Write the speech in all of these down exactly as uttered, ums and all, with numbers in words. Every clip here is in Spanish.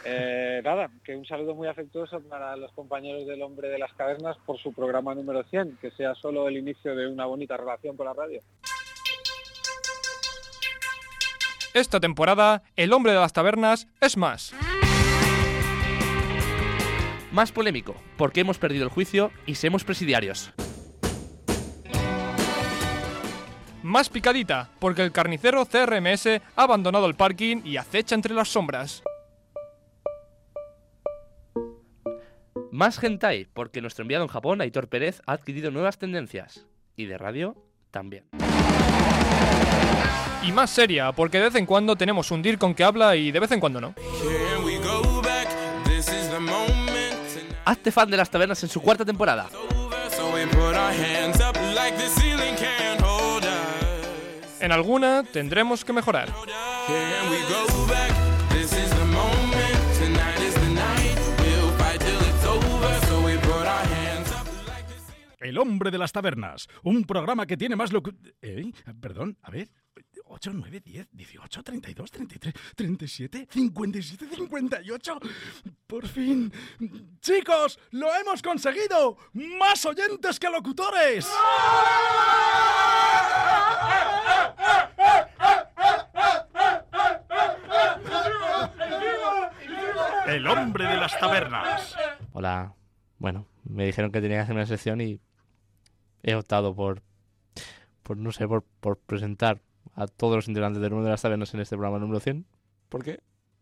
Eh, nada, que un saludo muy afectuoso para los compañeros del Hombre de las Cavernas por su programa número cien, que sea solo el inicio de una bonita relación con la radio. Esta temporada, el Hombre de las Tabernas es más. Más polémico, porque hemos perdido el juicio y somos presidiarios. Más picadita, porque el carnicero C R M S ha abandonado el parking y acecha entre las sombras. Más hentai, porque nuestro enviado en Japón, Aitor Pérez, ha adquirido nuevas tendencias. Y de radio, también. Y más seria, porque de vez en cuando tenemos un D I R C O M que habla y de vez en cuando no. Hazte fan de las tabernas en su cuarta temporada. En alguna tendremos que mejorar. El Hombre de las Tabernas, un programa que tiene más locu... ¿Eh? Perdón, a ver... ocho, nueve, diez, dieciocho, treinta y dos, treinta y tres, treinta y siete, cincuenta y siete, cincuenta y ocho... ¡Por fin! ¡Chicos! ¡Lo hemos conseguido! ¡Más oyentes que locutores! El Hombre de las Tabernas. Hola. Bueno, me dijeron que tenía que hacer una sección y he optado por, por no sé, por, por presentar a todos los integrantes del Hombre de las Tabernas en este programa número cien. ¿Por qué?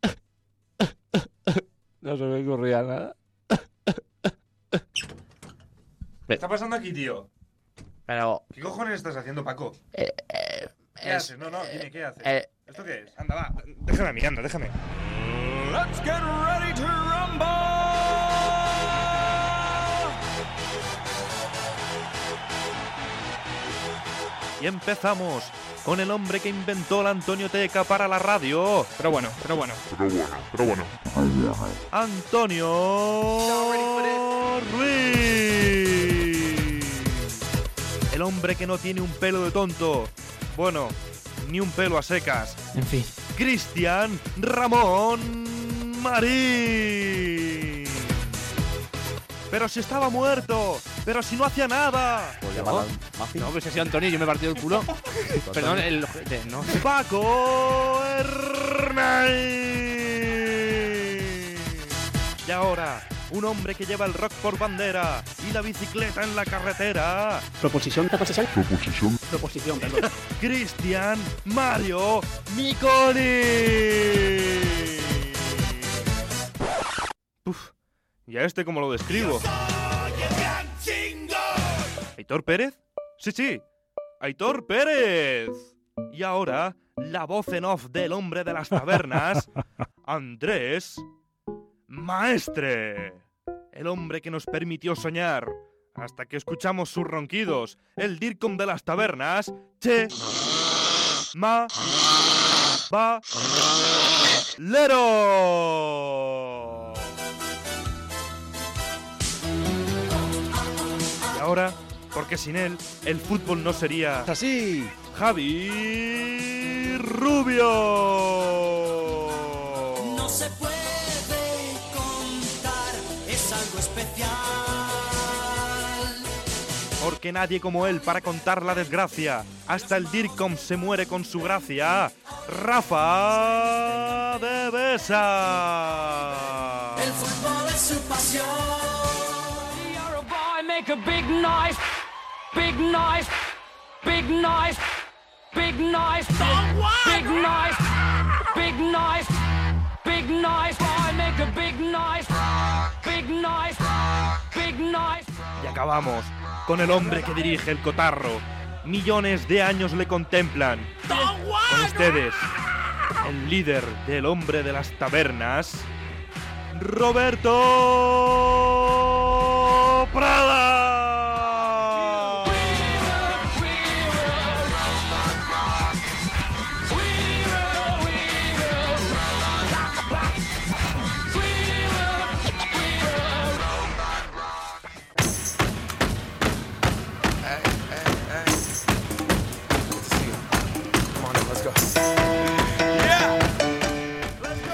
No se me ocurría nada. ¿Qué está pasando aquí, tío? Pero... ¿Qué cojones estás haciendo, Paco? Eh, eh, ¿Qué es, haces? No, no, dime, ¿qué haces? Eh, ¿Esto qué es? Anda, va. Déjame a mí, anda, déjame. Let's get ready to rumble. Y empezamos con el hombre que inventó la Antonioteca para la radio. Pero bueno, pero bueno. Pero bueno, pero bueno. Antonio Ruiz. El hombre que no tiene un pelo de tonto. Bueno, ni un pelo a secas. en fin. Cristian Ramón Marín. Pero si estaba muerto. Pero si no hacía nada. ¿No? No, que si ha sido Antonio, yo me he partido el culo. Perdón, el... No. Paco Hernández. Y ahora, un hombre que lleva el rock por bandera y la bicicleta en la carretera. Proposición, proposición. Proposición. Proposición, perdón. Cristian Mario Miconi. Uf, ¿y a este cómo lo describo? ¿Aitor Pérez? Sí, sí, Aitor Pérez. Y ahora, la voz en off del hombre de las tabernas, Andrés Maestre. El hombre que nos permitió soñar, hasta que escuchamos sus ronquidos, el D I R C O M de las tabernas, Che Ma Va Lero. Y ahora, porque sin él, el fútbol no sería Así. Javi Rubio. No se puede contar, es algo especial. Porque nadie como él para contar la desgracia. Hasta el D I R C O M se muere con su gracia. Rafa de Besa. El fútbol es su pasión. You're a boy, make a big noise, big noise, big noise, big noise, big noise, big noise, big noise, boy, make a big noise, big noise, big noise. Y acabamos con el hombre que dirige el cotarro. Millones de años le contemplan. Con ustedes, el líder del hombre de las tabernas, Roberto Prada.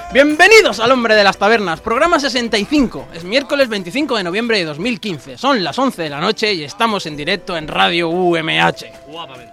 Bienvenidos al Hombre de las Tabernas, programa sesenta y cinco. Es miércoles veinticinco de noviembre de dos mil quince. Son las once de la noche y estamos en directo en Radio U M H. Guapamente.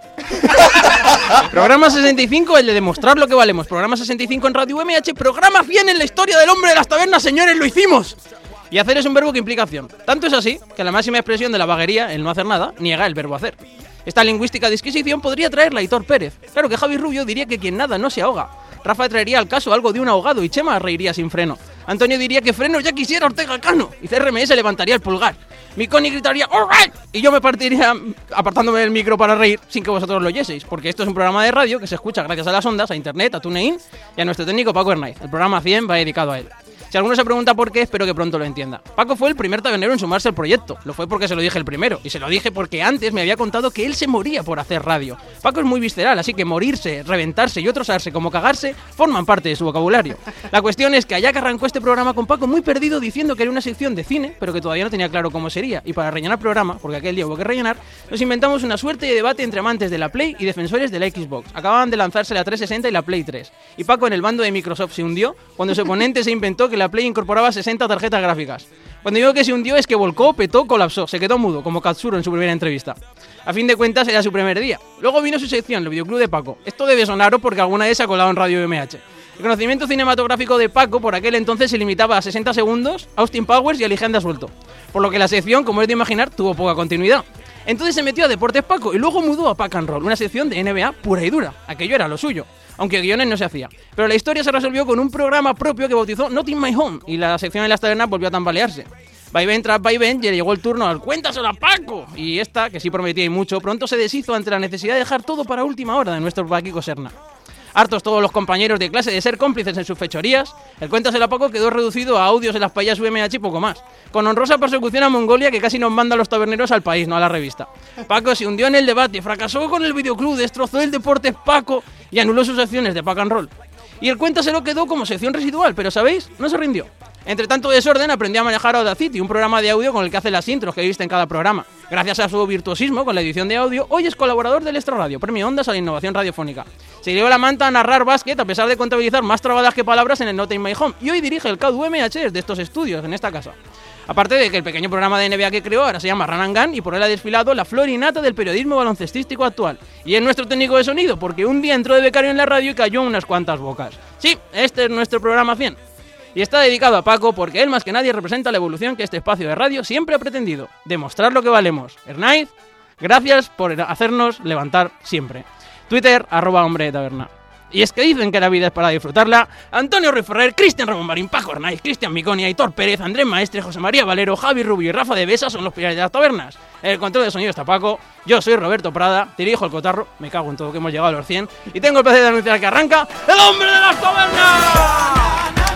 Programa sesenta y cinco, el de demostrar lo que valemos. Programa sesenta y cinco en Radio U M H. Programa cien en la historia del Hombre de las Tabernas, señores, lo hicimos. Y hacer es un verbo que implica acción. Tanto es así que la máxima expresión de la vaguería, el no hacer nada, niega el verbo hacer. Esta lingüística disquisición podría traerla Aitor Pérez. Claro que Javi Rubio diría que quien nada no se ahoga. Rafa traería al caso algo de un ahogado y Chema reiría sin freno. Antonio diría que freno ya quisiera Ortega Cano y C R M S levantaría el pulgar. Miconi gritaría "alright" y yo me partiría apartándome del micro para reír sin que vosotros lo oyeseis, porque esto es un programa de radio que se escucha gracias a las ondas, a internet, a TuneIn y a nuestro técnico Paco Hernández. El programa cien va dedicado a él. Si alguno se pregunta por qué, espero que pronto lo entienda. Paco fue el primer tabernero en sumarse al proyecto. Lo fue porque se lo dije el primero. Y se lo dije porque antes me había contado que él se moría por hacer radio. Paco es muy visceral, así que morirse, reventarse y otros arse como cagarse forman parte de su vocabulario. La cuestión es que allá que arrancó este programa con Paco muy perdido diciendo que era una sección de cine, pero que todavía no tenía claro cómo sería. Y para rellenar programa, porque aquel día hubo que rellenar, nos inventamos una suerte de debate entre amantes de la Play y defensores de la Xbox. Acababan de lanzarse la trescientos sesenta y la Play tres. Y Paco en el bando de Microsoft se hundió cuando su oponente se inventó que la Play incorporaba sesenta tarjetas gráficas. Cuando digo que se hundió es que volcó, petó, colapsó, se quedó mudo, como Katsuro en su primera entrevista. A fin de cuentas era su primer día. Luego vino su sección, el videoclub de Paco. Esto debe sonaros porque alguna vez se ha colado en Radio M H. El conocimiento cinematográfico de Paco por aquel entonces se limitaba a sesenta segundos, Austin Powers y Alejandra Suelto. Por lo que la sección, como es de imaginar, tuvo poca continuidad. Entonces se metió a Deportes Paco y luego mudó a Pack and Roll, una sección de N B A pura y dura. Aquello era lo suyo, aunque guiones no se hacía. Pero la historia se resolvió con un programa propio que bautizó Not in My Home y la sección de las tabernas volvió a tambalearse. Vaivén tras vaivén y le llegó el turno al "cuéntaselo a Paco", y esta, que sí prometía y mucho, pronto se deshizo ante la necesidad de dejar todo para última hora de nuestro Paquico Serna. Hartos todos los compañeros de clase de ser cómplices en sus fechorías, el "cuéntaselo a Paco" quedó reducido a audios en las payas U M H y poco más, con honrosa persecución a Mongolia que casi nos manda a los taberneros al país, no a la revista. Paco se hundió en el debate, fracasó con el videoclub, destrozó el Deportes Paco y anuló sus secciones de Pack and Roll. Y el "cuéntaselo" quedó como sección residual, pero ¿sabéis? No se rindió. Entre tanto desorden aprendió a manejar Audacity, un programa de audio con el que hace las intros que viste en cada programa. Gracias a su virtuosismo con la edición de audio, hoy es colaborador del Extra Radio, premio Ondas a la innovación radiofónica. Se dio la manta a narrar básquet a pesar de contabilizar más trabadas que palabras en el Not in My Home, y hoy dirige el C A D U M H desde estos estudios, en esta casa. Aparte de que el pequeño programa de N B A que creó ahora se llama Run and Gun y por él ha desfilado la flor innata del periodismo baloncestístico actual. Y es nuestro técnico de sonido, porque un día entró de becario en la radio y cayó unas cuantas bocas. Sí, este es nuestro programa cien. Y está dedicado a Paco porque él más que nadie representa la evolución que este espacio de radio siempre ha pretendido. Demostrar lo que valemos. Hernáiz, gracias por hacernos levantar siempre. Twitter, arroba hombre de taberna. Y es que dicen que la vida es para disfrutarla. Antonio Ruiz Ferrer, Cristian Ramón Marín, Paco Hernáiz, Cristian Miconi, Aitor Pérez, Andrés Maestre, José María Valero, Javi Rubio y Rafa de Besa son los pilares de las tabernas. En el control de sonido está Paco. Yo soy Roberto Prada, dirijo el cotarro. Me cago en todo que hemos llegado a los cien. Y tengo el placer de anunciar que arranca el Hombre de las Tabernas.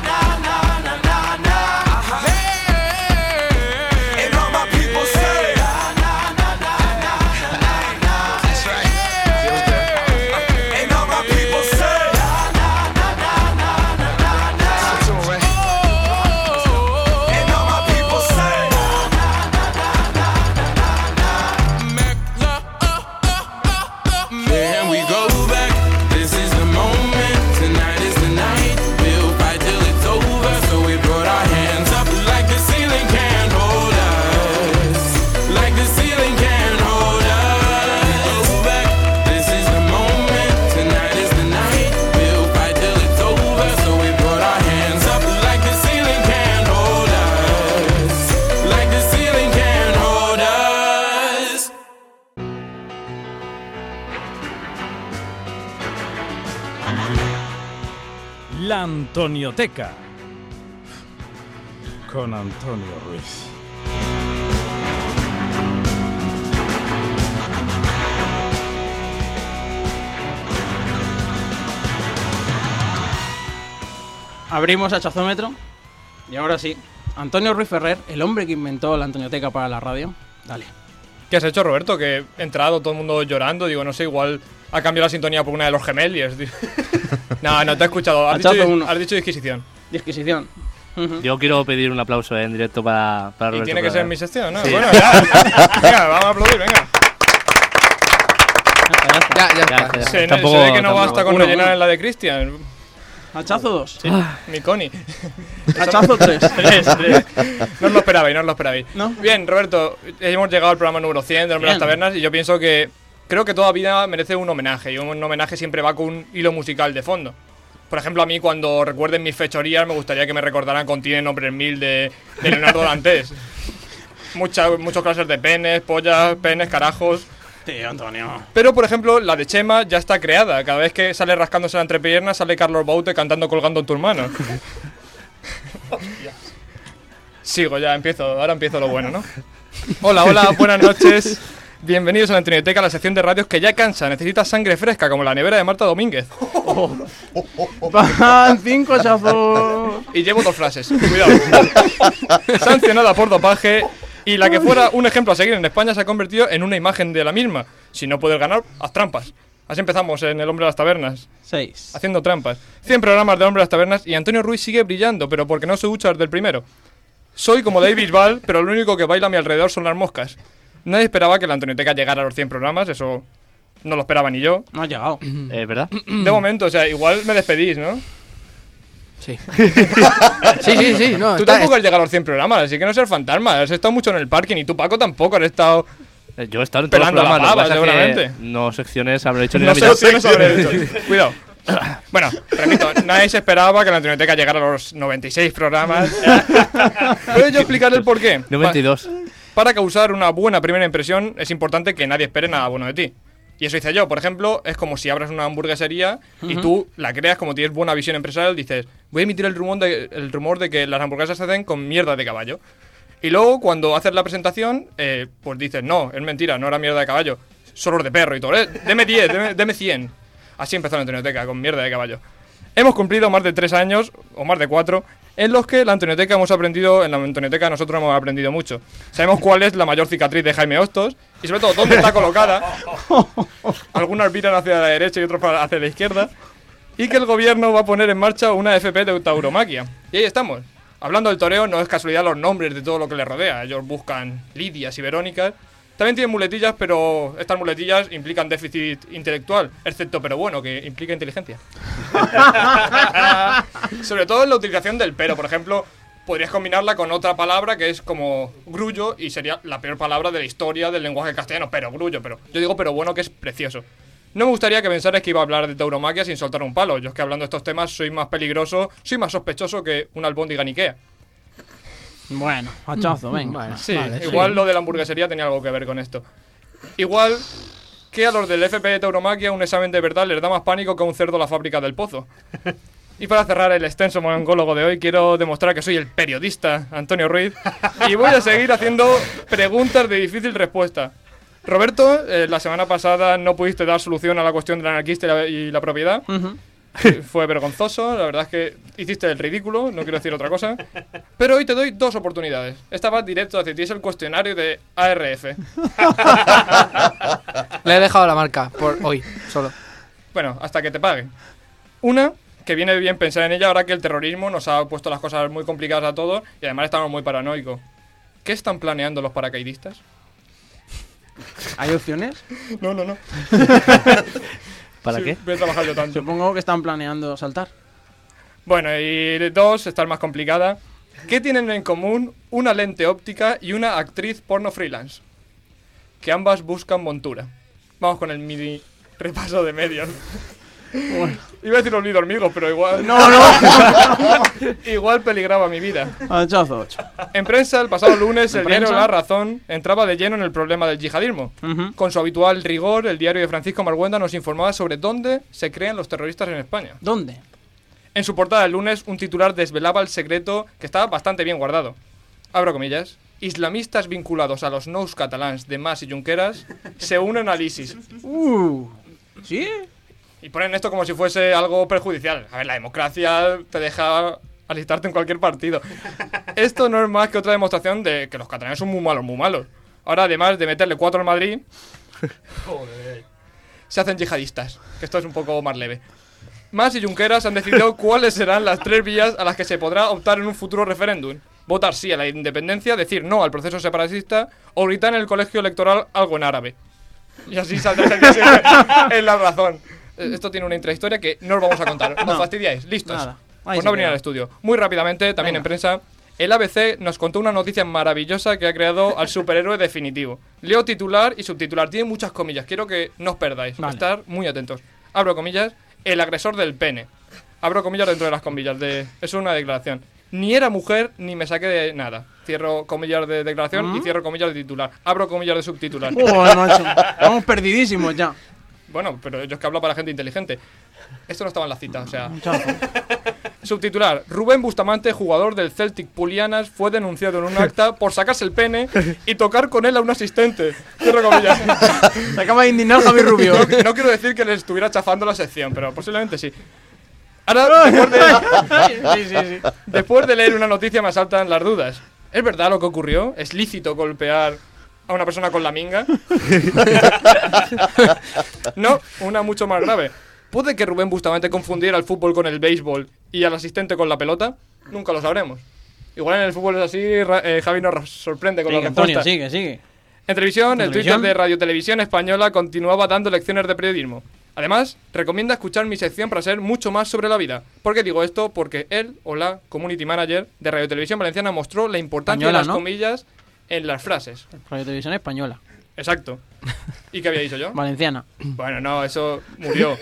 La Antonioteca con Antonio Ruiz. Abrimos hachazómetro y ahora sí, Antonio Ruiz Ferrer, el hombre que inventó la Antonioteca para la radio. Dale. ¿Qué has hecho, Roberto? Que he entrado todo el mundo llorando. Digo, no sé, igual ha cambiado la sintonía por una de los Gemeliers. No, no te he escuchado. Has dicho, uno. has dicho disquisición. Disquisición. Uh-huh. Yo quiero pedir un aplauso en directo para, para Roberto. Y tiene que Prada. ser mi sección, ¿no? Sí. Bueno, ya. Venga, vamos a aplaudir, venga. Ya, ya, ya. Ya, ya. Se, Tampoco- se ve que no tampoco- basta con uno, rellenar uno. en la de Cristian. Hachazo dos. Sí, mi Connie. Hachazo tres. Tres, tres. No os lo esperabais, no os lo esperabais. ¿No? Bien, Roberto, hemos llegado al programa número cien de Hombre de las Tabernas y yo pienso que creo que toda vida merece un homenaje y un homenaje siempre va con un hilo musical de fondo. Por ejemplo, a mí cuando recuerden mis fechorías me gustaría que me recordaran con Tiene nombres mil de, de Leonardo Dantes. Muchas, muchos clases de penes, pollas, penes, carajos. Tío, Antonio. Pero, por ejemplo, la de Chema ya está creada. Cada vez que sale rascándose la entrepierna sale Carlos Baute cantando Colgando en tus manos. Sigo, ya empiezo. Ahora empiezo lo bueno, ¿no? Hola, hola, buenas noches. Bienvenidos a la Antonioteca, la sección de radios que ya cansa, necesita sangre fresca, como la nevera de Marta Domínguez. Van cinco hachazos. Y llevo dos frases, cuidado. Sancionada por dopaje y la que fuera un ejemplo a seguir en España se ha convertido en una imagen de la misma. Si no puedes ganar, haz trampas. Así empezamos en El Hombre de las Tabernas. Seis. Haciendo trampas. cien programas de Hombre de las Tabernas y Antonio Ruiz sigue brillando, pero porque no se ducha desde el primero. Soy como David Bisbal, pero lo único que baila a mi alrededor son las moscas. Nadie esperaba que la Antonioteca llegara a los cien programas, eso no lo esperaba ni yo. No ha llegado. Eh, ¿Verdad? De momento, o sea, igual me despedís, ¿no? Sí. sí, sí, sí. No, Tú está, tampoco has llegado a los cien programas, así que no seas fantasma. Has estado mucho en el parking y tú, Paco, tampoco has estado... Eh, Yo he estado en todos los Pelando la programas, lo que pava, pasa es que seguramente. no secciones habré hecho ni No la mitad. sé, no habré hecho. Cuidado. Bueno, repito, nadie se esperaba que la Antonioteca llegara a los noventa y seis programas. ¿Puedo yo explicar el porqué? noventa y dos. Para causar una buena primera impresión es importante que nadie espere nada bueno de ti. Y eso hice yo, por ejemplo, es como si abras una hamburguesería y tú la creas, como tienes buena visión empresarial, dices, voy a emitir el rumor de, el rumor de que las hamburguesas se hacen con mierda de caballo. Y luego, cuando haces la presentación, eh, pues dices, no, es mentira, no era mierda de caballo, solo de perro y todo. Eh, deme diez, deme, deme cien. Así empezó la Antonioteca, con mierda de caballo. Hemos cumplido más de tres años, o más de cuatro, en los que la Antonioteca hemos aprendido, en la Antonioteca nosotros hemos aprendido mucho. Sabemos cuál es la mayor cicatriz de Jaime Hostos, y sobre todo dónde está colocada. Algunas viran hacia la derecha y otras hacia la izquierda. Y que el gobierno va a poner en marcha una F P de tauromaquia. Y ahí estamos. Hablando del toreo, no es casualidad los nombres de todo lo que le rodea. Ellos buscan Lidias y Verónicas. También tienen muletillas, pero estas muletillas implican déficit intelectual, excepto, pero bueno, que implica inteligencia. Sobre todo en la utilización del pero, por ejemplo, podrías combinarla con otra palabra que es como grullo y sería la peor palabra de la historia del lenguaje castellano, pero grullo, pero yo digo pero bueno, que es precioso. No me gustaría que pensarais que iba a hablar de tauromaquia sin soltar un palo. Yo es que hablando de estos temas soy más peligroso, soy más sospechoso que un albóndiga en Ikea. Bueno, hachazo, venga. Bueno, Sí, vale, igual sí. lo de la hamburguesería tenía algo que ver con esto. Igual que a los del F P de tauromaquia un examen de verdad les da más pánico que a un cerdo a la fábrica del pozo. Y para cerrar el extenso mongólogo de hoy, quiero demostrar que soy el periodista Antonio Ruiz y voy a seguir haciendo preguntas de difícil respuesta. Roberto, eh, la semana pasada no pudiste dar solución a la cuestión del anarquista y la, y la propiedad. Ujú. Fue vergonzoso, la verdad es que hiciste el ridículo, no quiero decir otra cosa. Pero hoy te doy dos oportunidades. Esta va directo hacia ti, es el cuestionario de A R F. Le he dejado la marca por hoy, solo. Bueno, hasta que te paguen. Una, que viene bien pensar en ella ahora que el terrorismo nos ha puesto las cosas muy complicadas a todos y además estamos muy paranoicos. ¿Qué están planeando los paracaidistas? ¿Hay opciones? No, no, no. ¿Para Sí, qué? Voy a trabajar yo tanto. Supongo que están planeando saltar. Bueno, y dos, esta es más complicada. ¿Qué tienen en común una lente óptica y una actriz porno freelance? Que ambas buscan montura. Vamos con el mini repaso de medios. Bueno. Iba a decir olvido hormigos, pero igual... No, no. Igual peligraba mi vida. Hachazo ocho. En prensa, el pasado lunes, ¿En el diario prensa? La Razón entraba de lleno en el problema del yihadismo. Ujú. Con su habitual rigor, el diario de Francisco Marguenda nos informaba sobre dónde se crean los terroristas en España. ¿Dónde? En su portada del lunes, un titular desvelaba el secreto que estaba bastante bien guardado. Abro comillas. Islamistas vinculados a los nous catalans de Mas y Junqueras se unen al ISIS. Uh. ¿Sí? Y ponen esto como si fuese algo perjudicial. A ver, la democracia te deja alistarte en cualquier partido. Esto no es más que otra demostración de que los catalanes son muy malos, muy malos. Ahora, además de meterle cuatro al Madrid, se hacen yihadistas, que esto es un poco más leve. Mas y Junqueras han decidido cuáles serán las tres vías a las que se podrá optar en un futuro referéndum. Votar sí a la independencia, decir no al proceso separatista o gritar en el colegio electoral algo en árabe. Y así saldrá el día siguiente en La Razón. Eh, Esto tiene una intrahistoria que no os vamos a contar. ¿Os No. fastidiáis? ¿Listos? Nada. Ahí Pues se no venir queda. al estudio. Muy rápidamente, también Venga. en prensa, el A B C nos contó una noticia maravillosa que ha creado al superhéroe definitivo. Leo titular y subtitular. Tiene muchas comillas. Quiero que no os perdáis. Vale. Estar muy atentos. Abro comillas. El agresor del pene. Abro comillas dentro de las comillas. De... Es una declaración. Ni era mujer ni me saqué de nada. Cierro comillas de declaración ¿Mm? y cierro comillas de titular. Abro comillas de subtitular. Joder, macho. Estamos perdidísimos ya. Bueno, pero yo es que hablo para gente inteligente. Esto no estaba en la cita, o sea... Chazo. Subtitular. Rubén Bustamante, jugador del Celtic Pulianas, fue denunciado en un acta por sacarse el pene y tocar con él a un asistente. Cierro comillas. Se acaba de indignar Javi Rubio. No, no quiero decir que le estuviera chafando la sección, pero posiblemente sí. Ahora, después de, Sí, sí, sí. después de leer una noticia me asaltan las dudas. ¿Es verdad lo que ocurrió? ¿Es lícito golpear a una persona con la minga? No, una mucho más grave. ¿Puede que Rubén Bustamante confundiera el fútbol con el béisbol y al asistente con la pelota? Nunca lo sabremos. Igual en el fútbol es así, Ra- eh, Javi nos sorprende con Sigue, la Antonio, respuesta. sigue, sigue. En televisión, ¿En el televisión? Twitter de Radio Televisión Española continuaba dando lecciones de periodismo. Además, recomienda escuchar mi sección para saber mucho más sobre la vida. ¿Por qué digo esto? Porque él, o la community manager de Radio Televisión Valenciana, mostró la importancia Española, de las ¿no? comillas en las frases. Radio Televisión Española. Exacto. ¿Y qué había dicho yo? Valenciana. Bueno, no, eso murió.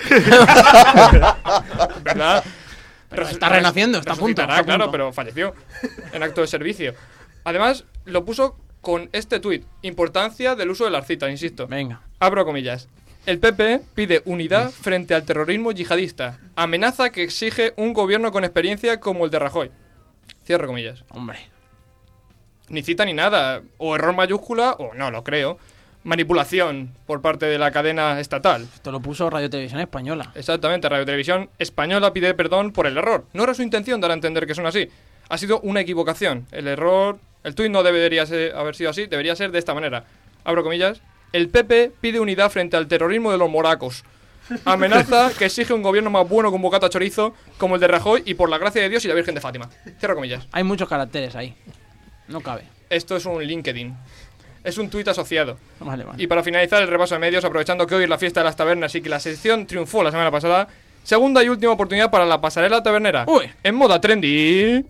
¿Verdad? Pero Res- está renaciendo, está a punto, resucitará, está a punto. claro, pero falleció en acto de servicio. Además, lo puso con este tuit. Importancia del uso de las citas, insisto. Venga. Abro comillas. El P P pide unidad frente al terrorismo yihadista. Amenaza que exige un gobierno con experiencia como el de Rajoy. Cierro comillas. Hombre. Ni cita ni nada. O error mayúscula, o no lo creo. Manipulación por parte de la cadena estatal. Esto lo puso Radio Televisión Española. Exactamente, Radio Televisión Española pide perdón por el error. No era su intención dar a entender que son así. Ha sido una equivocación. El error... El tuit no debería ser- haber sido así, debería ser de esta manera. Abro comillas. El P P pide unidad frente al terrorismo de los moracos. Amenaza que exige un gobierno más bueno con bocata chorizo como el de Rajoy y por la gracia de Dios y la Virgen de Fátima. Cierro comillas. Hay muchos caracteres ahí. No cabe. Esto es un LinkedIn. Es un tuit asociado. Vale, vale. Y para finalizar el repaso de medios, aprovechando que hoy es la fiesta de las tabernas y que la sección triunfó la semana pasada, segunda y última oportunidad para la pasarela tabernera. Uy. En moda trendy.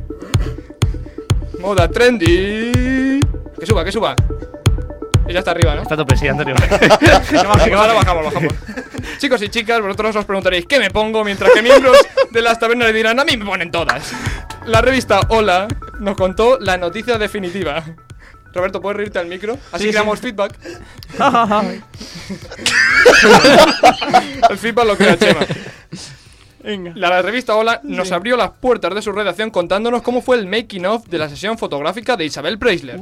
Moda trendy. Que suba, que suba. Y ya está arriba, ¿no? Está a tope, sí, Antonio. Pues ahora bajamos, bajamos. Chicos y chicas, vosotros os preguntaréis ¿qué me pongo? Mientras que miembros de las tabernas le dirán a mí me ponen todas. La revista Hola nos contó la noticia definitiva. Roberto, ¿puedes reírte al micro? Así Sí, creamos sí. feedback. El feedback lo crea Chema. Venga. La, la revista Hola nos abrió las puertas de su redacción contándonos cómo fue el making of de la sesión fotográfica de Isabel Preisler.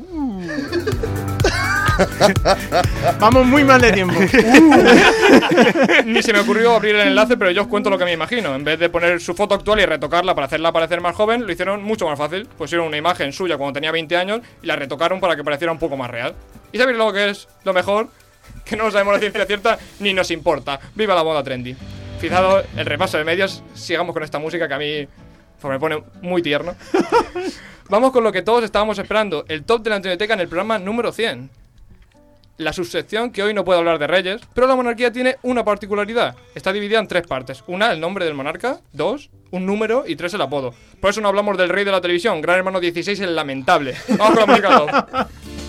Vamos muy mal de tiempo. Ni se me ocurrió abrir el enlace, pero yo os cuento lo que me imagino. En vez de poner su foto actual y retocarla para hacerla parecer más joven, lo hicieron mucho más fácil. Pusieron una imagen suya cuando tenía veinte años y la retocaron para que pareciera un poco más real. ¿Y sabéis lo que es lo mejor? Que no sabemos la ciencia cierta ni nos importa. ¡Viva la moda trendy! Fijado el repaso de medios, sigamos con esta música que a mí pues, me pone muy tierno. Vamos con lo que todos estábamos esperando, el top de la Antonioteca en el programa número cien. La subsección que hoy no puede hablar de reyes, pero la monarquía tiene una particularidad. Está dividida en tres partes. Una, el nombre del monarca. Dos, un número. Y tres, el apodo. Por eso no hablamos del rey de la televisión. Gran Hermano dieciséis, el lamentable. Vamos con la música top.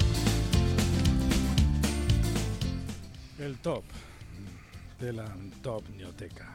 El top de la Antopnioteca.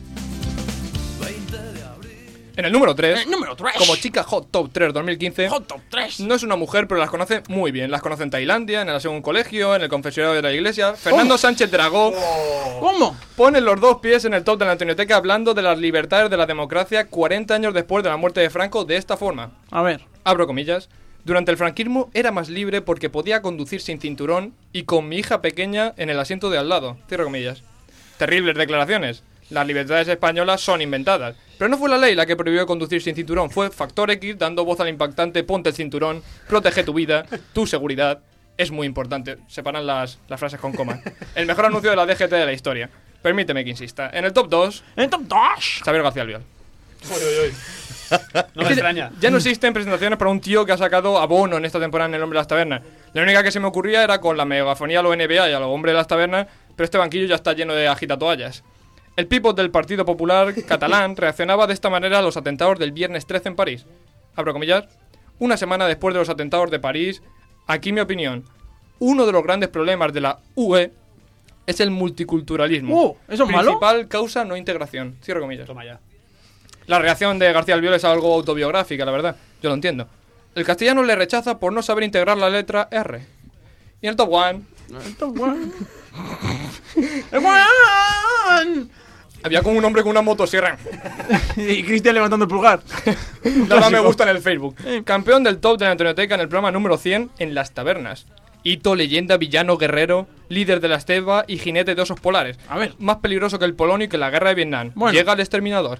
En el número tres, Eh, número tres. como chica Hot Top tres dos mil quince, Hot Top tres. no es una mujer, pero las conoce muy bien. Las conoce en Tailandia, en el segundo colegio, en el confesionario de la iglesia. Fernando Sánchez Dragó ¿Cómo? pone los dos pies en el top de la Antonioteca hablando de las libertades de la democracia cuarenta años después de la muerte de Franco de esta forma. A ver. Abro comillas. Durante el franquismo era más libre porque podía conducir sin cinturón y con mi hija pequeña en el asiento de al lado. Cierro comillas. Terribles declaraciones. Las libertades españolas son inventadas. Pero no fue la ley la que prohibió conducir sin cinturón. Fue Factor X dando voz al impactante ponte el cinturón, protege tu vida, tu seguridad. Es muy importante. Separan las, las frases con comas. El mejor anuncio de la D G T de la historia. Permíteme que insista. En el top dos, En el top dos. Xavier García Albiol. No me extraña. Ya no existen presentaciones para un tío que ha sacado abono en esta temporada en El Hombre de las Tabernas. La única que se me ocurría era con la megafonía a lo N B A y a los Hombres de las Tabernas, pero este banquillo ya está lleno de agitatoallas. El pívot del Partido Popular catalán reaccionaba de esta manera a los atentados del viernes trece en París. Abro comillas. Una semana después de los atentados de París, aquí mi opinión. Uno de los grandes problemas de la U E es el multiculturalismo. Uh, ¿eso es malo? Principal causa no integración. Cierro comillas. Toma ya. La reacción de García Albiol es algo autobiográfica, la verdad. Yo lo entiendo. El castellano le rechaza por no saber integrar la letra R. Y en el top one... El top one... ¡El one! Había como un hombre con una motosierra. Y Cristian levantando el pulgar. Nada me gusta en el Facebook. Campeón del top de la Antonioteca en el programa número cien en Las Tabernas. Hito, leyenda, villano, guerrero, líder de la estepa y jinete de osos polares. A ver. Más peligroso que el Polonio y que la guerra de Vietnam. Bueno. Llega el exterminador.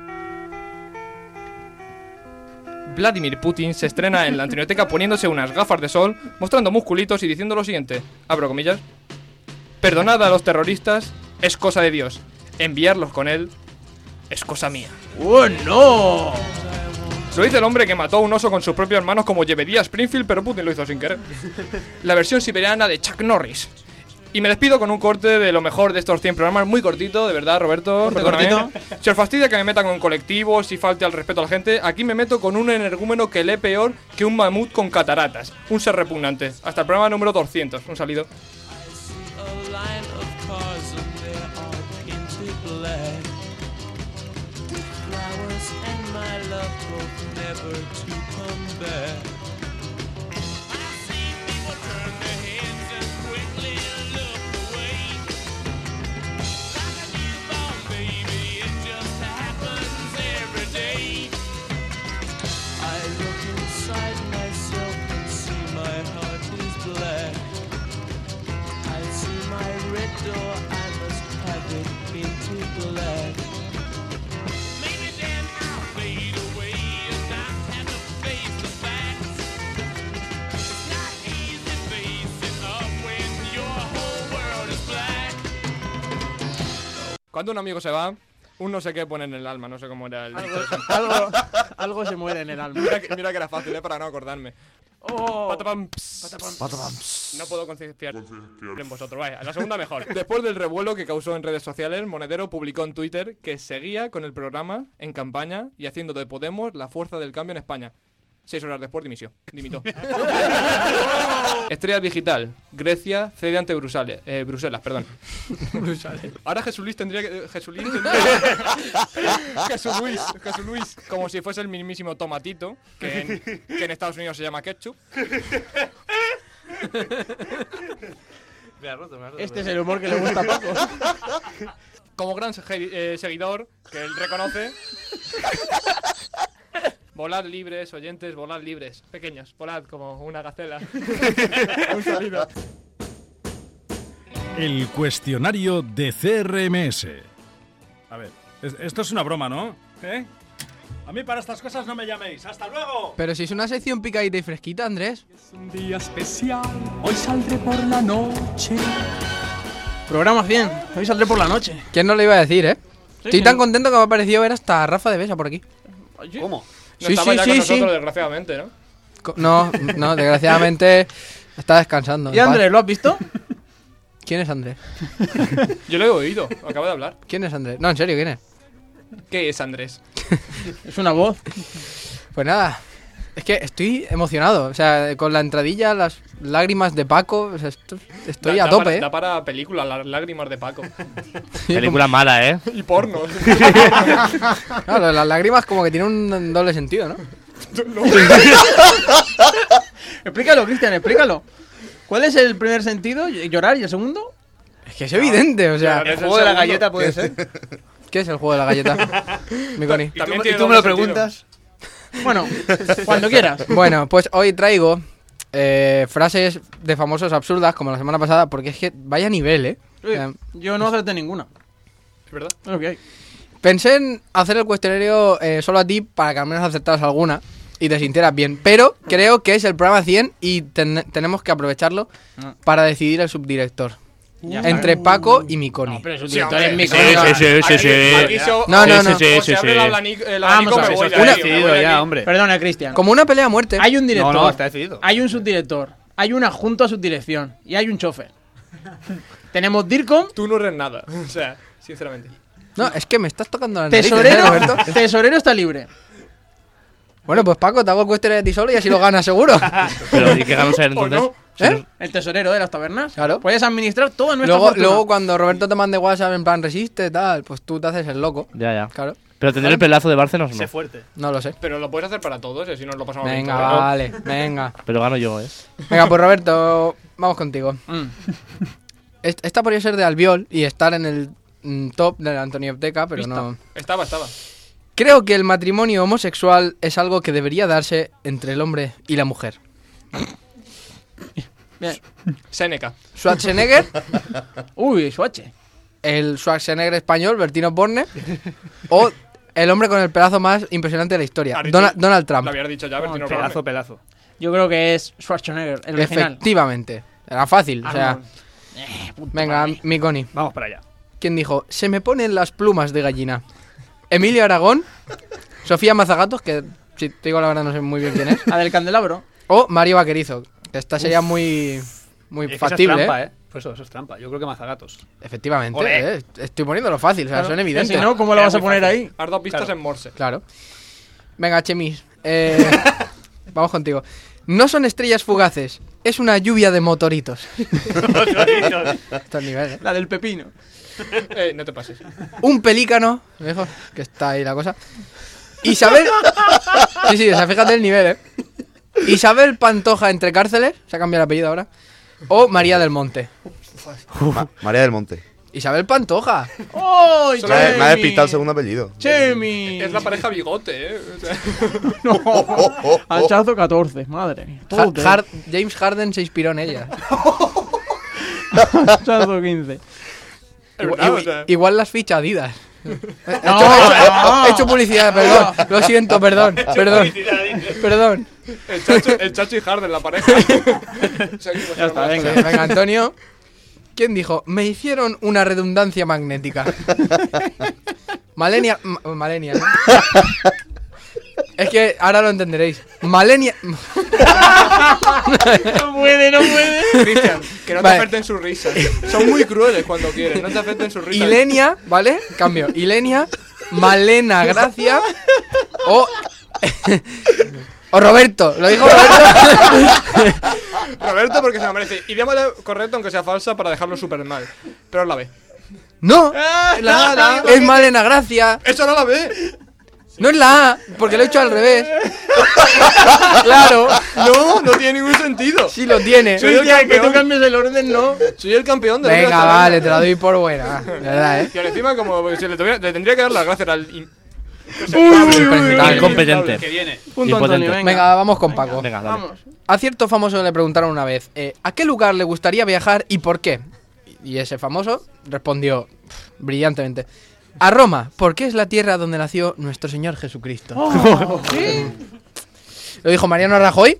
Vladimir Putin se estrena en la Antonioteca poniéndose unas gafas de sol, mostrando musculitos y diciendo lo siguiente. Abro comillas. Perdonad a los terroristas, es cosa de Dios. Enviarlos con él es cosa mía. ¡Oh, no! Lo dice el hombre que mató a un oso con sus propias manos como Jebediah Springfield, pero Putin lo hizo sin querer. La versión siberiana de Chuck Norris. Y me despido con un corte de lo mejor de estos cien programas, muy cortito, de verdad, Roberto. Corte, cortito. Si os fastidia que me meta con colectivos y falte al respeto a la gente, aquí me meto con un energúmeno que lee peor que un mamut con cataratas. Un ser repugnante. Hasta el programa número doscientos. Un saludo. Cuando un amigo se va, un no sé qué pone en el alma, no sé cómo era el... Algo, algo, algo se muere en el alma. Mira que, mira que era fácil, ¿eh? Para no acordarme. Oh. Patapam, pss. Patapam, Patapam. No puedo confiar en vosotros. Vaya, la segunda mejor. Después del revuelo que causó en redes sociales, Monedero publicó en Twitter que seguía con el programa en campaña y haciendo de Podemos la fuerza del cambio en España. Seis horas después dimitió. Dimitó. Estrella digital. Grecia cede ante Bruselas. Eh, Bruselas, perdón. Bruselas. Ahora Jesús Luis tendría que... Jesús Luis tendría que... Jesús Luis. Jesús Luis. Como si fuese el mismísimo tomatito, que en, que en Estados Unidos se llama ketchup. Me ha roto, me ha roto. Este es el humor que le gusta a Paco. Como gran se- eh, seguidor, que él reconoce... Volad libres, oyentes, volad libres. Pequeños, volad como una gacela. Un saludo. El cuestionario de C R M S. A ver, es- esto es una broma, ¿no? ¿Eh? A mí para estas cosas no me llaméis. ¡Hasta luego! Pero si es una sección picadita y fresquita, Andrés. Es un día especial, hoy saldré por la noche. Programa cien. Hoy saldré por la noche. ¿Quién no lo iba a decir, eh? Sí, Estoy sí. tan contento que me ha parecido ver hasta a Rafa de Besa por aquí. ¿Cómo? No Sí, estaba sí, ya sí, con sí. nosotros, desgraciadamente, ¿no? Co- No, no, desgraciadamente está descansando. ¿Y Andrés, lo has visto? ¿Quién es Andrés? Yo lo he oído, acabo de hablar. ¿Quién es Andrés? No, en serio, ¿quién es? ¿Qué es Andrés? Es una voz. Pues nada, es que estoy emocionado. O sea, con la entradilla, las lágrimas de Paco, o sea, esto- estoy Da- a da tope, para, ¿eh? Da para película, las lágrimas de Paco. Película mala, ¿eh? Y porno. Claro, las lágrimas como que tienen un doble sentido, ¿no? Explícalo, Cristian, explícalo. ¿Cuál es el primer sentido? ¿Llorar? ¿Y el segundo? Es que es evidente, o sea... Llorar. El juego de la galleta puede ser. ¿Qué es el juego de la galleta? Mi Connie. ¿Y tú, También y tiene tú me lo doble sentido. preguntas? Bueno, cuando quieras. Bueno, pues hoy traigo eh, frases de famosos absurdas, como la semana pasada, porque es que vaya nivel, ¿eh? O sea, Yo no acerté ninguna. ¿Es verdad? Es lo que hay. pensé en hacer el cuestionario eh, solo a ti para que al menos acertaras alguna y te sintieras bien, pero creo que es el programa cien y ten- tenemos que aprovecharlo Ah. para decidir el subdirector. Ya Entre está. Paco y Miconi. No, pero es un Sí, director hombre. en mi Sí, colega. sí, sí, sí, sí. Aquí se- No, no, o- no. o se Sí, sí, abre sí. el abanico, el Vamos abanico, a me ver, voy eso de está ahí, me decidido voy de ya, aquí. hombre. Perdona, Cristian. Como una pelea a muerte. Hay un director. No, no, está decidido. Hay un subdirector. Hay un adjunto a subdirección. Y hay un chofer. Tenemos DIRCOM. Tú no eres nada. O sea, sinceramente. No, es que me estás tocando la nariz, ¿eh, Tesorero, Roberto? tesorero está libre. Bueno, pues Paco, te hago el cuestionario de ti solo y así lo ganas seguro. Pero ¿y qué ganamos ayer entonces? no? Si ¿Eh? nos- El tesorero de las tabernas. Claro. Puedes administrar toda nuestra Luego, fortuna. luego cuando Roberto te mande WhatsApp en plan resiste, tal, pues tú te haces el loco. Ya, ya. Claro. Pero tener el pelazo de Bárcenas no. Sé fuerte. No lo sé. Pero lo puedes hacer para todos, y así nos lo pasamos bien Venga, todos. vale, venga. Pero gano yo, ¿eh? Venga, pues Roberto, vamos contigo. Mm. Est- Esta podría ser de Albiol y estar en el mm, top de la Antoniopteca, pero Pista. no. Estaba, estaba. Creo que el matrimonio homosexual es algo que debería darse entre el hombre y la mujer. Bien. Seneca. Schwarzenegger, Uy, Swatche. el Schwarzenegger español, Bertino Borne, o el hombre con el pedazo más impresionante de la historia, Has dicho- Donald, Donald Trump. Lo habías dicho ya, No, Bertino Pelazo, Borne. pelazo. Yo creo que es Schwarzenegger, el original. Efectivamente. Era fácil, o sea. Arnold. Eh, puta Venga, madre. mi Connie. Vamos para allá. ¿Quién dijo? Se me ponen las plumas de gallina. Emilio Aragón, Sofía Mazagatos, que si te digo la verdad no sé muy bien quién es, La del candelabro. o Mario Vaquerizo, que esta sería muy muy Es que factible, eso es trampa, ¿eh? ¿eh? Pues eso, eso es trampa. Yo creo que mazagatos. Efectivamente, Ole. ¿eh? Estoy poniéndolo fácil, o sea, Claro. son Que evidentes. Si no, ¿cómo lo Era vas a muy poner fácil. ahí? Has dado pistas Claro. en Morse. Claro. Venga, Chemis, eh, vamos contigo. No son estrellas fugaces, es una lluvia de motoritos. Esto es nivel, ¿eh? La del pepino. Eh, no te pases. Un pelícano, me dijo, que está ahí la cosa. Isabel. Sí, sí, o sea, fíjate el nivel, ¿eh? Isabel Pantoja entre cárceles, se ha cambiado el apellido ahora. O María del Monte. Ma- María del Monte. Isabel Pantoja. ¡Ay, Me ha, me ha Chemi! despistado el segundo apellido. ¡Chemi! Es la pareja bigote, eh. O sea, No. Oh, oh, oh. Hachazo catorce, madre mía. Ha- Todo Har- James Harden se inspiró en ella. Hachazo quince. es Igual, verdad, o igual- sea. igual las ficha Adidas. He hecho, No, he hecho- no. he hecho publicidad, perdón. Lo siento, perdón. Perdón. Perdón. El Chacho, el Chacho y Harden, la pareja. Seguimos, Ya está, hermano. venga. Sí, venga, Antonio. ¿Quién dijo? Me hicieron una redundancia magnética. Malenia. Ma- Malenia, ¿no? Es que ahora lo entenderéis. Malenia. No puede, no puede. Cristian, que no te Vale. afecten sus risas. Son muy crueles cuando quieren, no te afecten sus risas. Ilenia, ¿vale? Cambio. Ilenia, Malena Gracia o. O Roberto. Lo dijo Roberto. Roberto, porque se lo merece. Y llámale correcto, aunque sea falsa, para dejarlo súper mal. Pero es la B. No. ¡Eh! La A, la A. Es Malena Gracia. ¡Eso no la B! No es la A, porque lo he hecho al revés. Claro. No, no tiene ningún sentido. Sí lo tiene. Soy el Hostia, que tú campeón. cambies el orden, no. Soy el campeón de Venga, vale, te la doy por buena. De verdad, ¿eh? Y ahora encima, como si le, tuviera- le tendría que dar las gracias al. in- Impresentable. Incompetente. Que viene. Punto Impotente. Antonio, venga. Venga, vamos con Paco. Venga, dale. Vamos. A cierto famoso le preguntaron una vez, eh, ¿a qué lugar le gustaría viajar y por qué? Y ese famoso respondió pff, brillantemente, a Roma, porque es la tierra donde nació nuestro Señor Jesucristo. ¿Qué? Lo dijo Mariano Rajoy,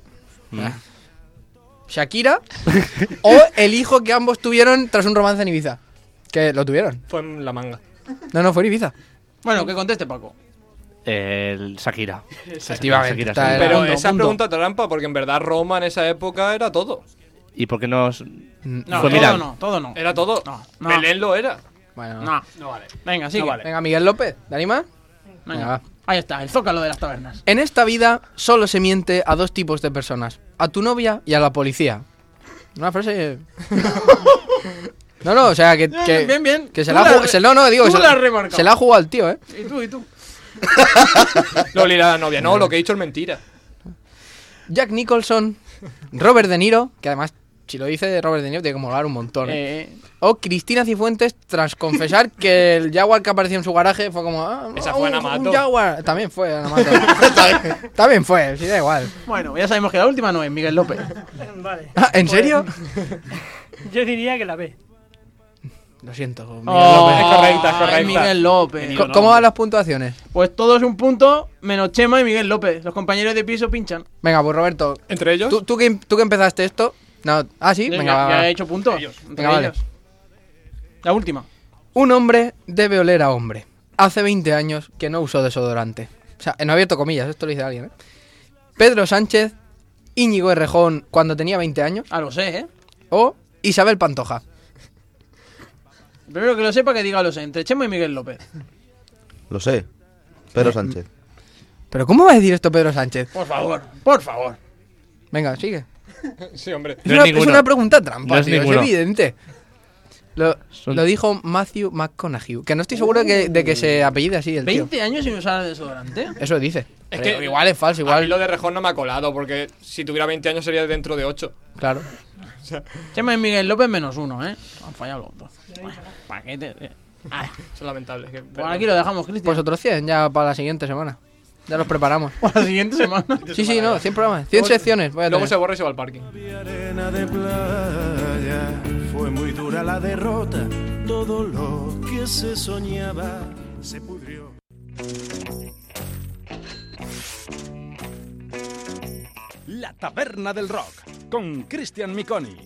Shakira o el hijo que ambos tuvieron tras un romance en Ibiza. Que lo tuvieron. Fue en la manga. No, no, fue en Ibiza. Bueno, que conteste Paco. El Shakira. Efectivamente. Shakira, Está- Shakira. Pero punto, esa punto. pregunta trampa, porque en verdad Roma en esa época era todo. ¿Y por qué no? os- No, Fue todo Milán. no, todo no. Era todo. No, no. Belén lo era. Bueno, No. No vale. Venga, sigue. No vale. venga, Miguel López, ¿te animas? Venga. Venga, va. Ahí está, el zócalo de las tabernas. En esta vida solo se miente a dos tipos de personas, a tu novia y a la policía. Una frase... No, no, o sea, que, que, Bien, bien, bien. que se Tú la ha la jugado... re- se- No, no, digo, tú que se, la has remarcado. se la ha jugado al tío, ¿eh? Y tú, y tú. Loli era la novia. No, lo que he dicho es mentira. Jack Nicholson, Robert De Niro, que además, si lo dice Robert De Niro, tiene que molar un montón. ¿eh? Eh, O Cristina Cifuentes, tras confesar que el Jaguar que apareció en su garaje fue como... Ah, Esa ah, fue un- Anamato. Un Jaguar. También fue Anamato. También fue, sí, da igual. bueno, ya sabemos que la última no es Miguel López. Vale. Ah, ¿en serio? Yo diría que la B. Lo siento, Miguel Oh, López. es correcta, es ay, correcta. Miguel López. Co- ¿Cómo van las puntuaciones? Pues todos un punto, menos Chema y Miguel López. Los compañeros de piso pinchan. Venga, pues Roberto, ¿Entre ellos? ¿tú, tú, que, tú que empezaste esto... No, ah, sí, Ya- venga, ya, va, ya va. he hecho puntos. Ellos. Entre Venga, vale. ellos. La última. Un hombre debe oler a hombre. Hace veinte años que no usó desodorante. O sea, no he abierto comillas, esto lo dice alguien, ¿eh? Pedro Sánchez, Íñigo Errejón cuando tenía veinte años Ah, lo sé, ¿eh? o Isabel Pantoja. Primero que lo sepa, que diga lo sé. Entre Chema y Miguel López. Lo sé. Pedro Sánchez. ¿Pero cómo va a decir esto Pedro Sánchez? Por favor, por favor. Venga, sigue. Sí, hombre. Es, una, es una pregunta trampa, No es tío, es ninguno. evidente. Lo, Son- lo dijo Matthew McConaughey, que no estoy seguro de que, de que se apellide así el tío. ¿veinte años sin usar desodorante? Eso dice. Es Pero que igual es falso, A mí igual. lo de Rejón no me ha colado, porque si tuviera veinte años sería dentro de ocho. Claro. Chema y Miguel López menos uno, ¿eh? Han fallado los dos. Paquete. eh. Ay, Eso es lamentable. es que- bueno, aquí lo dejamos, Cristian. Pues otros cien ya para la siguiente semana. Ya los preparamos. Para la siguiente semana. Sí, sí, no, cien programas, cien Luego- secciones. Voy a Luego tener. se borra y se va al parking. Arena de playa, fue muy dura la derrota, todo lo que se soñaba se pudrió. La Taberna del Rock, con Cristian Miconi.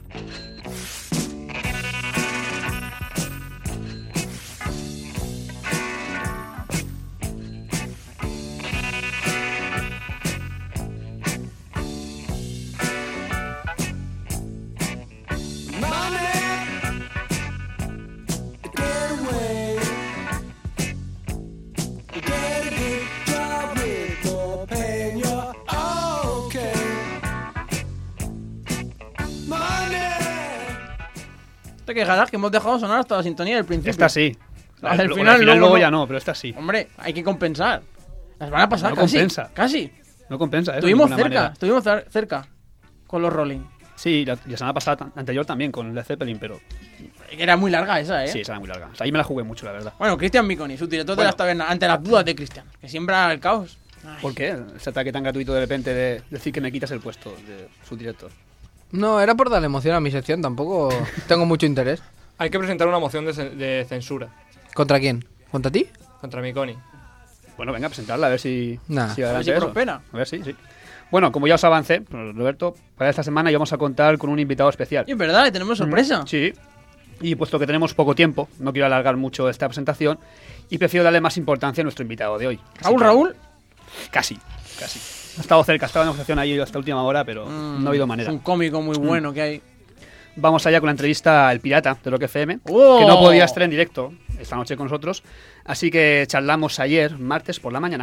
Te quejarás que hemos dejado sonar hasta la sintonía del principio. Esta sí. Al Al final, final, luego luego no. ya no, pero esta sí. Hombre, hay que compensar. La semana pasada No casi. compensa. Casi. No compensa, ¿eh? de Estuvimos ninguna cerca, manera. estuvimos cer- cerca con los Rolling. Sí, la, la semana pasada tan- anterior también con Led Zeppelin, pero Era muy larga esa, ¿eh? sí, esa era muy larga. O sea, ahí me la jugué mucho, la verdad. Bueno, Cristian Miconi, su director de Bueno. las tabernas, ante las dudas de Cristian, que siembra el caos. Ay. ¿Por qué? Ese ataque tan gratuito de repente de decir que me quitas el puesto de subdirector. No, era por darle emoción a mi sección, tampoco tengo mucho interés. Hay que presentar una moción de, cen- de censura ¿Contra quién? ¿Contra ti? contra Miconi. Bueno, venga, a presentarla, a ver si, Nah. si A ver adelante si eso. prospera. A ver si, sí. Bueno, como ya os avancé, Roberto, para esta semana íbamos a contar con un invitado especial. Y es verdad, y tenemos sorpresa. Sí. Y puesto que tenemos poco tiempo, no quiero alargar mucho esta presentación y prefiero darle más importancia a nuestro invitado de hoy. Así Raúl, que- Raúl. Casi, casi. Ha estado cerca, ha estado en negociación ahí hasta última hora, pero Mm, no ha habido manera. Es un cómico muy bueno que hay. Vamos allá con la entrevista al Pirata de Rock F M, ¡Oh! que no podía estar en directo esta noche con nosotros, así que charlamos ayer, martes por la mañana.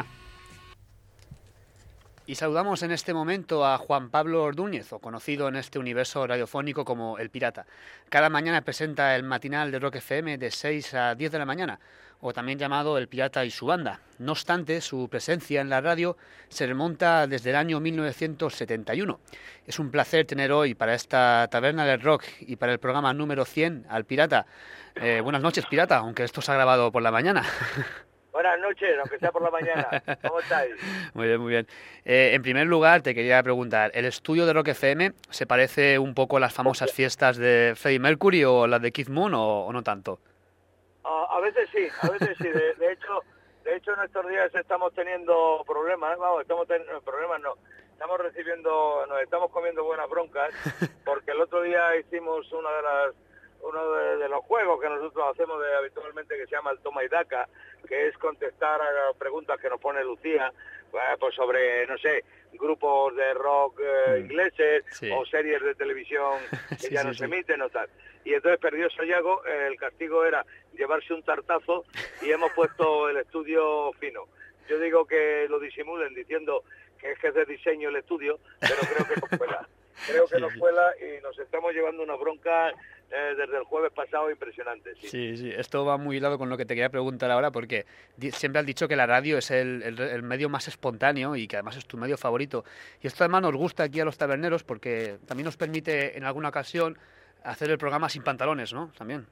Y saludamos en este momento a Juan Pablo Ordúñez, o conocido en este universo radiofónico como El Pirata. Cada mañana presenta el matinal de Rock F M de seis a diez de la mañana, o también llamado El Pirata y su banda. No obstante, su presencia en la radio se remonta desde el año mil novecientos setenta y uno. Es un placer tener hoy para esta Taberna del Rock y para el programa número cien al Pirata. Eh, buenas noches, Pirata, aunque esto se ha grabado por la mañana. Buenas noches, aunque sea por la mañana. ¿Cómo estáis? Muy bien, muy bien. Eh, en primer lugar, te quería preguntar, ¿el estudio de Rock F M se parece un poco a las famosas fiestas de Freddie Mercury o las de Keith Moon o, o no tanto? A, a veces sí, a veces sí. De, de hecho, de hecho en estos días estamos teniendo problemas, vamos, estamos teniendo problemas, no. Estamos recibiendo, nos estamos comiendo buenas broncas, porque el otro día hicimos una de las uno de, de los juegos que nosotros hacemos de, habitualmente, que se llama el toma y daca, que es contestar a las preguntas que nos pone Lucía, eh, pues sobre, no sé, grupos de rock eh, ingleses Sí. o series de televisión que Sí, ya sí, no sí. se emiten o tal. Y entonces perdió Sayago, eh, el castigo era llevarse un tartazo y hemos puesto el estudio fino. Yo digo que lo disimulen diciendo que es que es de diseño el estudio, pero creo que no cuela. Creo que Sí, no sí. cuela y nos estamos llevando una bronca eh, desde el jueves pasado impresionante. Sí. Sí, sí, esto va muy hilado con lo que te quería preguntar ahora, porque di- siempre has dicho que la radio es el, el- el medio más espontáneo y que además es tu medio favorito. Y esto además nos gusta aquí a los taberneros porque también nos permite en alguna ocasión hacer el programa sin pantalones, ¿no? También.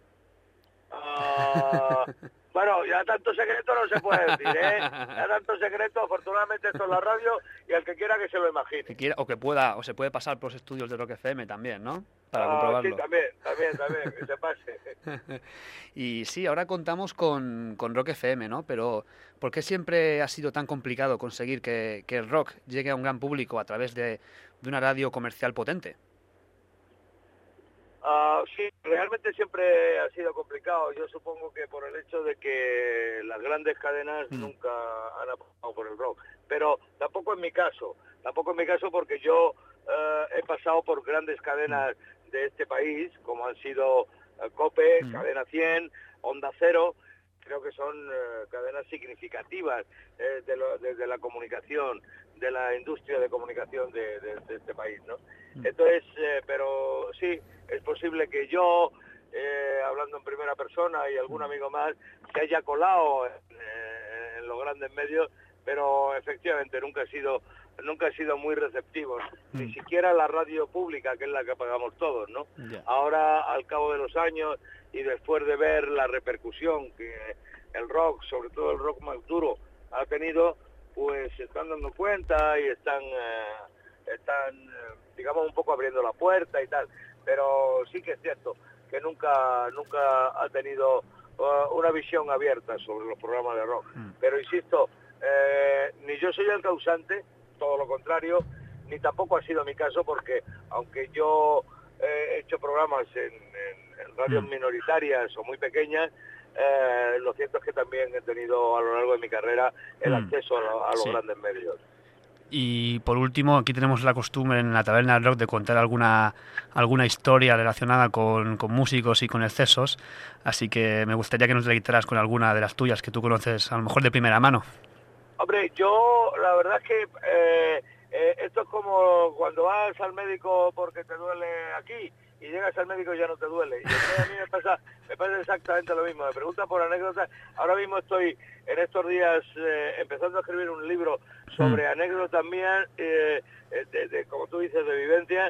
Ah, bueno, ya tanto secreto no se puede decir, ¿eh? Ya tanto secreto, afortunadamente esto es la radio y el que quiera que se lo imagine. Que quiera, o que pueda, o se puede pasar por los estudios de Rock F M también, ¿no? Para Ah, comprobarlo. sí, también, también, también, que se pase. Y sí, ahora contamos con, con Rock F M, ¿no? Pero ¿por qué siempre ha sido tan complicado conseguir que, que el rock llegue a un gran público a través de, de una radio comercial potente? Ah, sí, realmente siempre ha sido complicado. Yo supongo que por el hecho de que las grandes cadenas Mm. nunca han apostado por el rock. Pero tampoco en mi caso, tampoco en mi caso porque yo eh, he pasado por grandes cadenas de este país, como han sido eh, COPE, mm. Cadena cien, Onda Cero. Creo que son eh, cadenas significativas eh, de, lo, de, de la comunicación, de la industria de comunicación de, de, de este país, ¿no? Mm. Entonces, eh, pero sí, es posible que yo, eh, hablando en primera persona y algún amigo más, se haya colado en, eh, en los grandes medios, pero efectivamente nunca he sido nunca he sido muy receptivo, mm. ni siquiera la radio pública, que es la que pagamos todos, ¿no? Yeah. Ahora, al cabo de los años y después de ver la repercusión que el rock, sobre todo el rock más duro, ha tenido, pues se están dando cuenta y están, eh, están eh, digamos, un poco abriendo la puerta y tal, pero sí que es cierto que nunca nunca ha tenido uh, una visión abierta sobre los programas de rock, mm. pero insisto, eh, ni yo soy el causante, todo lo contrario, ni tampoco ha sido mi caso, porque aunque yo eh, he hecho programas en, en, en radios mm. minoritarias o muy pequeñas, eh, lo cierto es que también he tenido a lo largo de mi carrera el mm. acceso a, a los sí. grandes medios. Y por último, aquí tenemos la costumbre en la Taberna del Rock de contar alguna alguna historia relacionada con, con músicos y con excesos, así que me gustaría que nos deleitaras con alguna de las tuyas que tú conoces, a lo mejor de primera mano. Hombre, yo la verdad es que eh, eh, esto es como cuando vas al médico porque te duele aquí y llegas al médico y ya no te duele. Y entonces a mí me pasa, me pasa exactamente lo mismo. Me preguntan por anécdotas. Ahora mismo estoy en estos días eh, empezando a escribir un libro sobre mm. anécdotas mías, eh, de, de, como tú dices, de vivencias.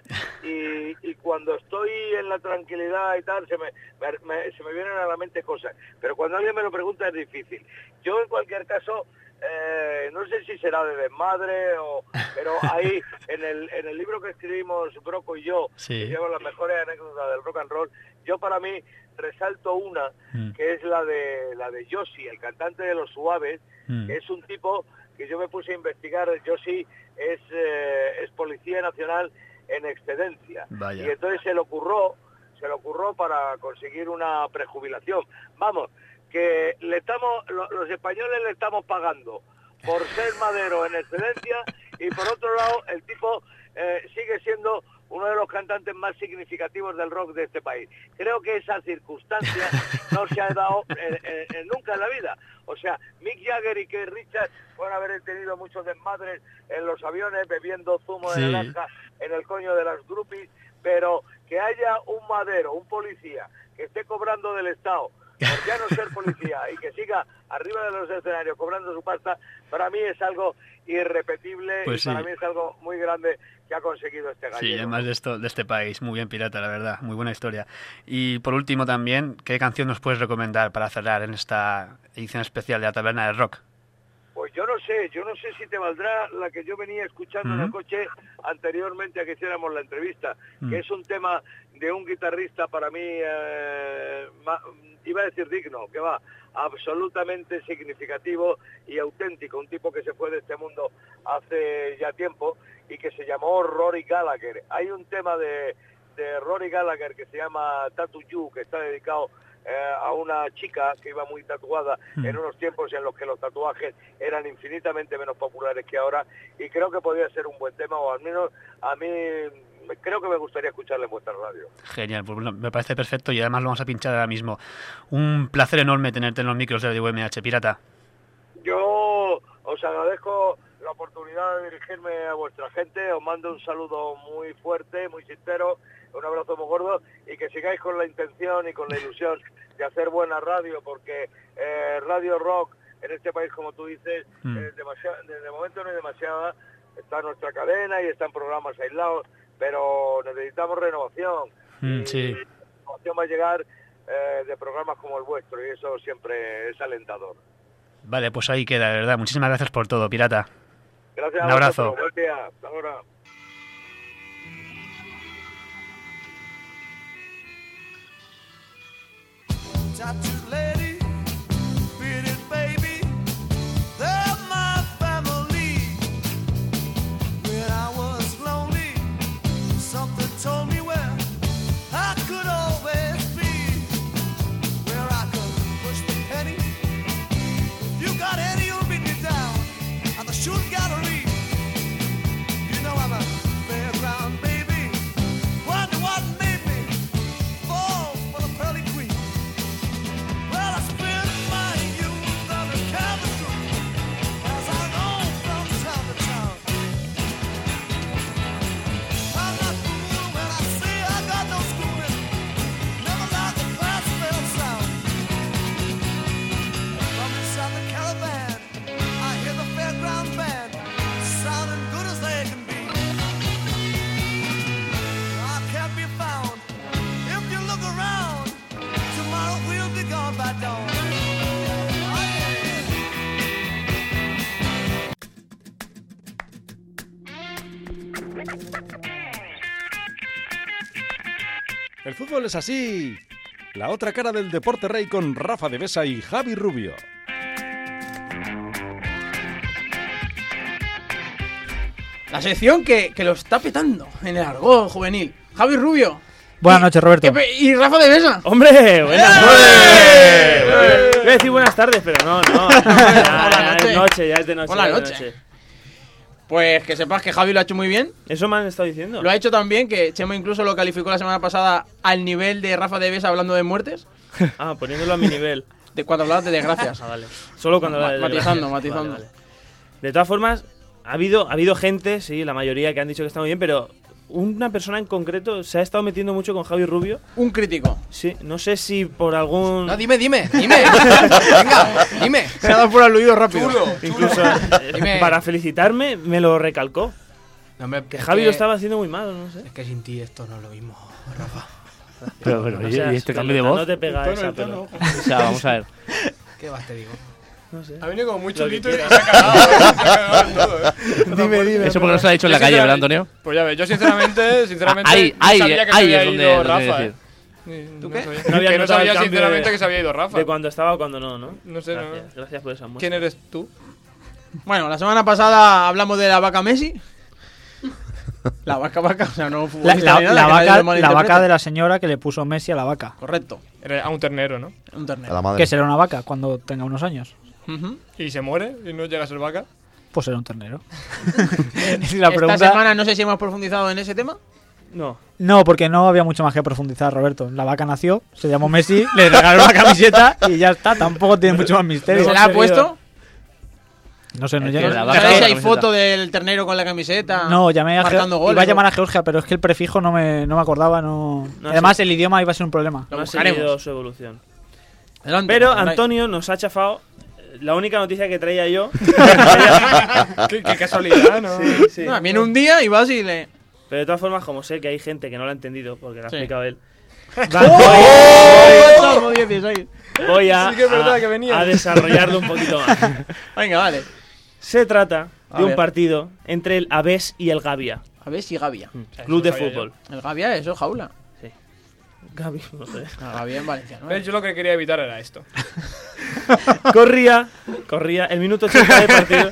Y, y cuando estoy en la tranquilidad y tal, se me, me, me, se me vienen a la mente cosas. Pero cuando alguien me lo pregunta es difícil. Yo, en cualquier caso... Eh, no sé si será de desmadre o, pero ahí en el en el libro que escribimos Broco y yo, sí. que lleva las mejores anécdotas del rock and roll, yo para mí resalto una mm. que es la de la de Josie, el cantante de Los Suaves, mm. que es un tipo que yo me puse a investigar. Josie es eh, es policía nacional en excedencia. Vaya. Y entonces se le ocurrió se le ocurrió para conseguir una prejubilación. Vamos, que le estamos, los españoles le estamos pagando por ser madero en excedencia, y por otro lado el tipo eh, sigue siendo uno de los cantantes más significativos del rock de este país. Creo que esa circunstancia no se ha dado eh, eh, nunca en la vida. O sea, Mick Jagger y Keith Richards pueden haber tenido muchos desmadres en los aviones, bebiendo zumo de sí. naranja en el coño de las groupies, pero que haya un madero, un policía, que esté cobrando del Estado por ya no ser policía y que siga arriba de los escenarios cobrando su pasta, para mí es algo irrepetible, pues y sí. para mí es algo muy grande que ha conseguido este gallego. Sí, además de esto, de este país, muy bien, Pirata, la verdad, muy buena historia. Y por último también, ¿qué canción nos puedes recomendar para cerrar en esta edición especial de la Taberna del Rock? Pues yo no sé, yo no sé si te valdrá la que yo venía escuchando uh-huh. en el coche anteriormente a que hiciéramos la entrevista, uh-huh. que es un tema de un guitarrista para mí, eh, ma, iba a decir digno, que va, absolutamente significativo y auténtico, un tipo que se fue de este mundo hace ya tiempo y que se llamó Rory Gallagher. Hay un tema de, de Rory Gallagher que se llama Tattoo You, que está dedicado Eh, a una chica que iba muy tatuada mm. en unos tiempos en los que los tatuajes eran infinitamente menos populares que ahora, y creo que podría ser un buen tema, o al menos a mí creo que me gustaría escucharle en vuestra radio. Genial, pues me parece perfecto, y además lo vamos a pinchar ahora mismo. Un placer enorme tenerte en los micros de Radio U M H, Pirata. Yo os agradezco la oportunidad de dirigirme a vuestra gente, os mando un saludo muy fuerte, muy sincero, un abrazo muy gordo, y que sigáis con la intención y con la ilusión de hacer buena radio, porque eh, radio rock en este país, como tú dices, mm. eh, demasiado, de momento no hay demasiada. Está nuestra cadena y están programas aislados, pero necesitamos renovación. Mm, y sí. la renovación va a llegar eh, de programas como el vuestro, y eso siempre es alentador. Vale, pues ahí queda, de verdad. Muchísimas gracias por todo, Pirata. Gracias. Un abrazo. Buen día. Hasta ahora. Tattooed lady, bearded baby, they're my family. When I was lonely, something told me where I could always be, where I could push the penny. If you got any, you'll beat me down at the shooting gallery. You know I'm a fairground baby. Wonder what made me fall for the pearly El fútbol es así. La otra cara del deporte rey con Rafa de Besa y Javi Rubio. La sección que, que lo está petando en el argot juvenil. Javi Rubio. Buenas noches, Roberto. Y, y Rafa de Besa. ¡Hombre! ¡Buenas noches! Voy a decir buenas tardes, pero no, no. Ya, ya es noche, ya es de noche. Buenas ya es de noches. noche. Pues que sepas que Javi lo ha hecho muy bien. Eso me han estado diciendo. Lo ha hecho tan bien que Chema incluso lo calificó la semana pasada al nivel de Rafa de Besa hablando de muertes. Ah, poniéndolo a mi nivel. De cuando hablabas de desgracias. Ah, vale. Solo cuando Ma- hablaba de matizando, desgracias. matizando. Vale, vale. De todas formas, ha habido, ha habido gente, sí, la mayoría que han dicho que está muy bien, pero una persona en concreto se ha estado metiendo mucho con Javi Rubio. Un crítico. Sí, no sé si por algún... No, dime, dime, dime. Venga, dime. Se ha dado por al oído rápido. Incluso eh, Dime. para felicitarme me lo recalcó. No, hombre, Que es Javi que- lo estaba haciendo muy mal, no sé. Es que sin ti esto no es lo mismo, Rafa. Pero, pero, No ¿y- seas ¿y este cambio de pelota, voz? No te pega El tono, esa el tono. pelota. O sea, vamos a ver. ¿Qué más te digo? No sé. Ha venido como muy Lo que chulito y se quieras. ha cagado. Se ha cagado en todo, ¿eh? Dime, dime. Eso porque no se lo ha dicho en Yo la calle, ¿verdad, sinceramente- Antonio? Pues ya ves, yo sinceramente, sinceramente Ahí, no ahí, sabía que ahí se es había donde ido lo tenía que Rafa, decir. ¿eh? ¿Tú No qué? sabía, No había que no notado el sabía cambio sinceramente de- que se había ido Rafa. De cuando estaba o cuando no, ¿no? No sé, Gracias, no. gracias por esa muestra. ¿Quién eres tú? Bueno, la semana pasada hablamos de la vaca Messi. La vaca vaca, o sea, no La, futbolista la- ni nada, la que nadie vaca, lo la malinterprete. vaca de la señora que le puso Messi a la vaca. Correcto. Era a un ternero, ¿no? Un A ternero. la madre. ¿Qué será una vaca cuando tenga unos años? Ujú. Y se muere y no llega a ser vaca. Pues será un ternero. Y la Esta pregunta- semana no sé si hemos profundizado en ese tema. No. No, porque no había mucho más que profundizar, Roberto. La vaca nació, se llamó Messi, le regaló la camiseta y ya está. Tampoco tiene mucho más misterio. ¿Se la ha puesto? No sé, no Es llega. que la ¿No vaca sabéis con si la hay camiseta. foto del ternero con la camiseta? No, llamé a marcando Ge- goles. iba a llamar o- a Georgia, pero es que el prefijo no me, no me acordaba. No... No, Además, sí. el idioma iba a ser un problema. Lo No ha buscaremos. seguido su evolución. Adelante, Pero Fernando. Antonio nos ha chafado la única noticia que traía yo. qué, qué casualidad, ¿no? Sí, sí. No, viene un día y vas y le... Pero de todas formas, como sé que hay gente que no lo ha entendido, porque lo ha Sí. explicado él, ¡Oh! Salmo dieciséis. voy a, Sí que es verdad a- que venía. a desarrollarlo un poquito más. Venga, vale. Se trata A de un ver. partido entre el Aves y el Gavia, A ver si Gavia. club de sabía fútbol. El Gavia, eso es jaula. Gavi, no sé. El Gavia en Valencia, ¿no? ¿Ves? Yo lo que quería evitar era esto. Corría, corría el minuto ochenta de partido.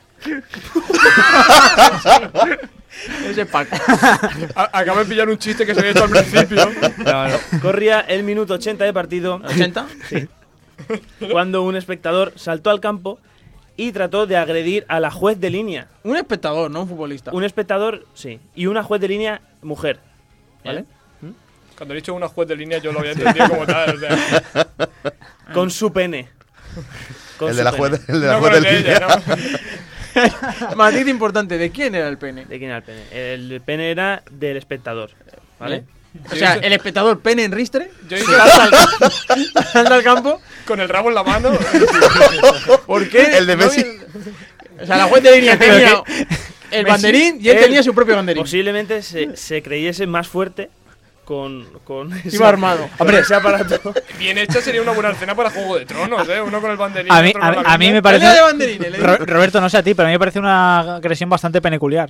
Ese es Paco. A- Acabo de pillar un chiste que se había hecho al principio. Corría el minuto ochenta de partido ¿ochenta? cuando un espectador saltó al campo y trató de agredir a la juez de línea. Un espectador, no un futbolista. Un espectador, sí, y una juez de línea mujer. ¿Vale? Cuando he dicho una juez de línea yo lo había entendido como tal. O sea, Con su pene. Con El su de la pene. juez, el de la no juez con el del de ella, línea. ¿no? Matiz importante, ¿de quién era el pene? ¿De quién era el pene? El pene era del espectador. ¿Vale? O sea, el espectador pene en ristre, Yo hice salta al, salta al campo. con el rabo en la mano. ¿Por qué? El de No Messi. vi- O sea, la juez de línea Pero tenía el Messi- banderín y él, él- tenía su propio banderín. Posiblemente se, se creyese más fuerte con, con ese, Iba armado. con ese aparato. Bien hecha sería una buena escena para Juego de Tronos, ¿eh? Uno con el banderín. A mí, otro con a, la a mí Biblia. me parece. Pelea de banderines, le Ro- digo. Roberto, no sé a ti, pero a mí me parece una agresión bastante peculiar.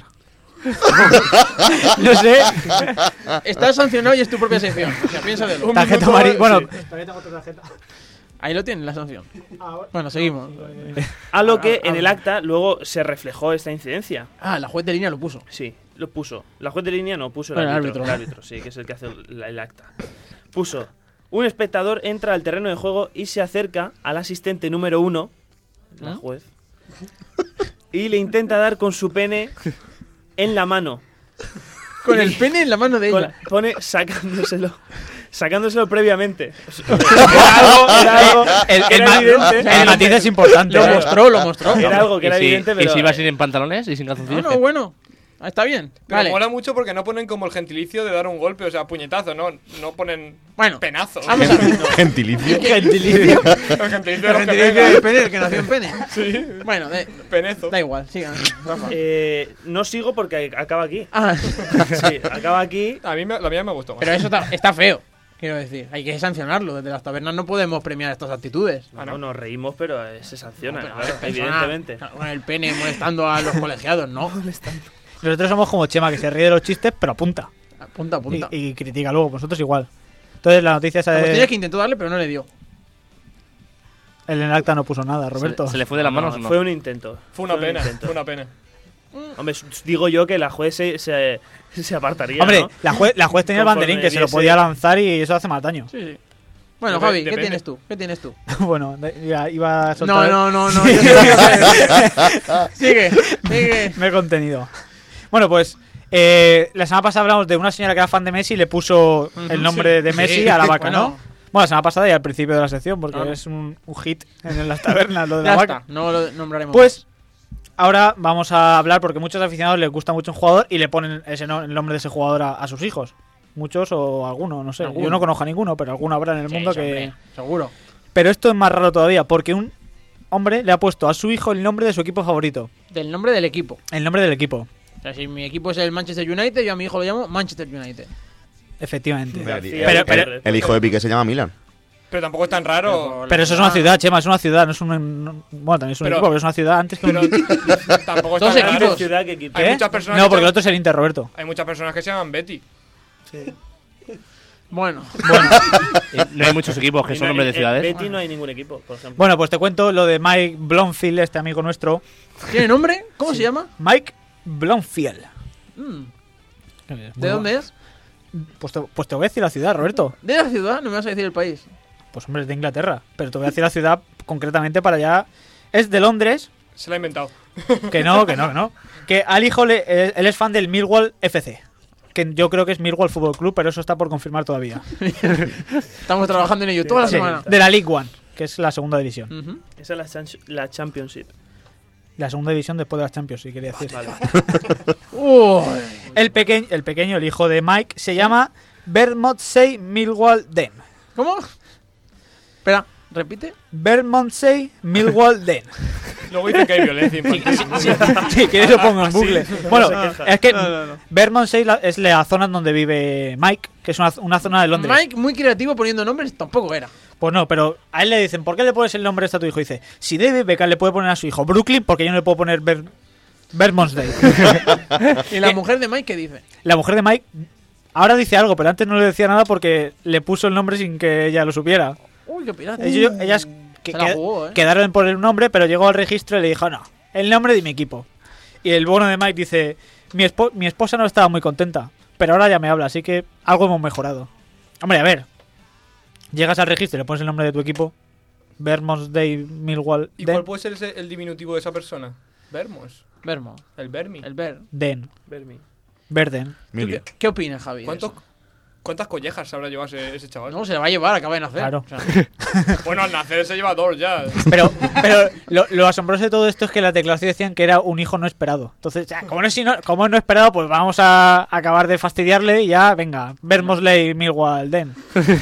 No sé. Estás sancionado y es tu propia sección. O sea, piénsalo. Un Tarjeta minuto, amarilla. Bueno, sí. Ahí lo tienen, la sanción. Bueno, seguimos. A lo que en el acta luego se reflejó esta incidencia. Ah, la juez de línea lo puso. Sí, lo puso. La juez de línea no puso el Bueno, el árbitro. árbitro. El árbitro, sí, que es el que hace el, el acta. Puso. Un espectador entra al terreno de juego y se acerca al asistente número uno, la ¿Ah? juez, y le intenta dar con su pene en la mano. Con el pene en la mano de Con- ella. pone sacándoselo. Sacándoselo previamente. Era algo, era algo el, que el era ma- evidente. el matiz es importante. Lo ¿eh? mostró, lo mostró. Era algo que ¿Y era si, evidente, ¿Y pero. si ibas a ir en pantalones y sin calzoncillos? No, no, bueno. Ah, está bien. Pero Vale. mola mucho porque no ponen como el gentilicio de dar un golpe, o sea, puñetazo, no, no ponen Bueno, penazo. vamos a ver. Gentilicio. Gentilicio. El gentilicio de La los que gente dice pegan. el pene, el que nació en pene. Sí, Bueno, de- penezo. da igual, sigan. Rafa. Eh, no sigo porque acaba aquí. Ah, Sí, acaba aquí. A mí me- la mía me gustó más. pero eso está, está feo. Quiero decir, hay que sancionarlo. Desde las tabernas no podemos premiar estas actitudes. Ah, no, nos reímos, pero eh, se sanciona, No, pero, claro, persona evidentemente. Con el pene molestando a los colegiados, ¿no. Nosotros somos como Chema, que se ríe de los chistes, pero apunta. Apunta, apunta. Y, y critica luego, vosotros igual. Entonces la noticia esa La de... cuestión es que intentó darle, pero no le dio. El en el acta no puso nada, Roberto. ¿Se le fue de las manos o no? Fue un intento. Fue una un pena, intento. fue una pena. Hombre, digo yo que la juez se, se, se apartaría, Hombre, ¿no? la juez, la juez tenía el Conforme banderín que se lo viese- podía lanzar y eso hace más daño. Sí, sí. Bueno, Dep- Javi, ¿qué depende. tienes tú? ¿Qué tienes tú? Bueno, de- iba, iba a No, soltar... no, no, no. yo sé lo que hacer. Sigue, sigue. Me he contenido. Bueno, pues eh, la semana pasada hablamos de una señora que era fan de Messi y le puso el nombre sí. de Messi Sí. a la vaca, Bueno. ¿no? Bueno, la semana pasada y al principio de la sección, porque Claro. es un, un hit en las tabernas lo de Ya la está, vaca. no lo nombraremos. Pues ahora vamos a hablar porque muchos aficionados les gusta mucho un jugador y le ponen ese no- el nombre de ese jugador a, a sus hijos. Muchos o alguno, no sé. Alguno. Yo no conozco a ninguno, pero alguno habrá en el Sí, mundo sí, que... hombre, seguro. Pero esto es más raro todavía, porque un hombre le ha puesto a su hijo el nombre de su equipo favorito. Del nombre del equipo. El nombre del equipo, O sea, si mi equipo es el Manchester United, yo a mi hijo lo llamo Manchester United. efectivamente. García Pero, Gutiérrez. pero, El hijo de Piqué se llama Milan. Pero tampoco es tan raro. pero eso es una ciudad, Chema, es una ciudad, no es un... no- bueno, también es un Pero- equipo, pero es una ciudad antes que un... Pero tampoco es Dos tan raro. equipos. Ciudad que equipo. Hay ¿Qué? muchas personas No, que porque el se- otro es el Inter, Roberto. Hay muchas personas que se llaman Betty. Bueno, Eh, No hay muchos equipos que Y son no- nombres de en ciudades. Betty no hay ningún equipo, por ejemplo. Bueno, pues te cuento lo de Mike Blomfield, este amigo nuestro. ¿tiene nombre? ¿Cómo se llama? Mike Blomfield. Mm, Es muy ¿De bueno. dónde es? Pues te, pues te voy a decir la ciudad, Roberto. ¿De la ciudad? No me vas a decir el país. Pues hombre, es de Inglaterra. Pero te voy a decir la ciudad concretamente para allá. Es de Londres. Se la ha inventado. Que no, que no, que no. Que al hijo, le, eh, él es fan del Millwall F C. Que yo creo que es Millwall Fútbol Club, pero eso está por confirmar todavía. Estamos trabajando en ello toda la Sí, semana. de la League One, que es la segunda división. Ujú. Esa es la, chan- la Championship. La segunda división después de las Champions, si quería decir. Vale. Uy. El, peque el pequeño, el hijo de Mike, se llama Bermondsey Millwall Den. ¿Cómo? Espera, repite. Bermondsey Millwall Den. Luego dicen que hay violencia infantil. Si quieres lo pongo en Google. Bueno, no se queja. es que No, no, no. Bermondsey la- es la zona en donde vive Mike, que es una, una zona de Londres. Mike, muy creativo poniendo nombres, tampoco era. Pues no, pero a él le dicen, ¿por qué le pones el nombre este a tu hijo? Y dice, si David Beckham le puede poner a su hijo Brooklyn, porque yo no le puedo poner Ber Bermondsey. ¿Y la mujer de Mike qué dice? La mujer de Mike ahora dice algo, pero antes no le decía nada porque le puso el nombre sin que ella lo supiera. Uy, qué pirata. Ellos- ellas que- Se la que- jugó, ¿eh? quedaron en poner un nombre, pero llegó al registro y le dijo, no, el nombre de mi equipo. Y el bono de Mike dice, mi, espo- mi esposa no estaba muy contenta, pero ahora ya me habla, así que algo hemos mejorado. Hombre, a ver, llegas al registro y le pones el nombre de tu equipo, Bermondsey Millwall ¿Y Den. cuál puede ser ese- el diminutivo de esa persona? Vermos. Vermo. El Vermi. El Ver. Den. Vermi. Verden. Mili. ¿Qué, qué opinas, Javi? de ¿Cuántos- eso? ¿Cuántas collejas habrá llevado ese, ese chaval? No, se le va a llevar, acaba de nacer. Claro. O sea, Bueno, al nacer se lleva dos ya. Pero, pero lo, lo asombroso de todo esto es que las declaraciones decían que era un hijo no esperado. Entonces, ya, como no es, sino- como es no esperado, pues vamos a acabar de fastidiarle y ya, venga, Bermondsey Millwall Den.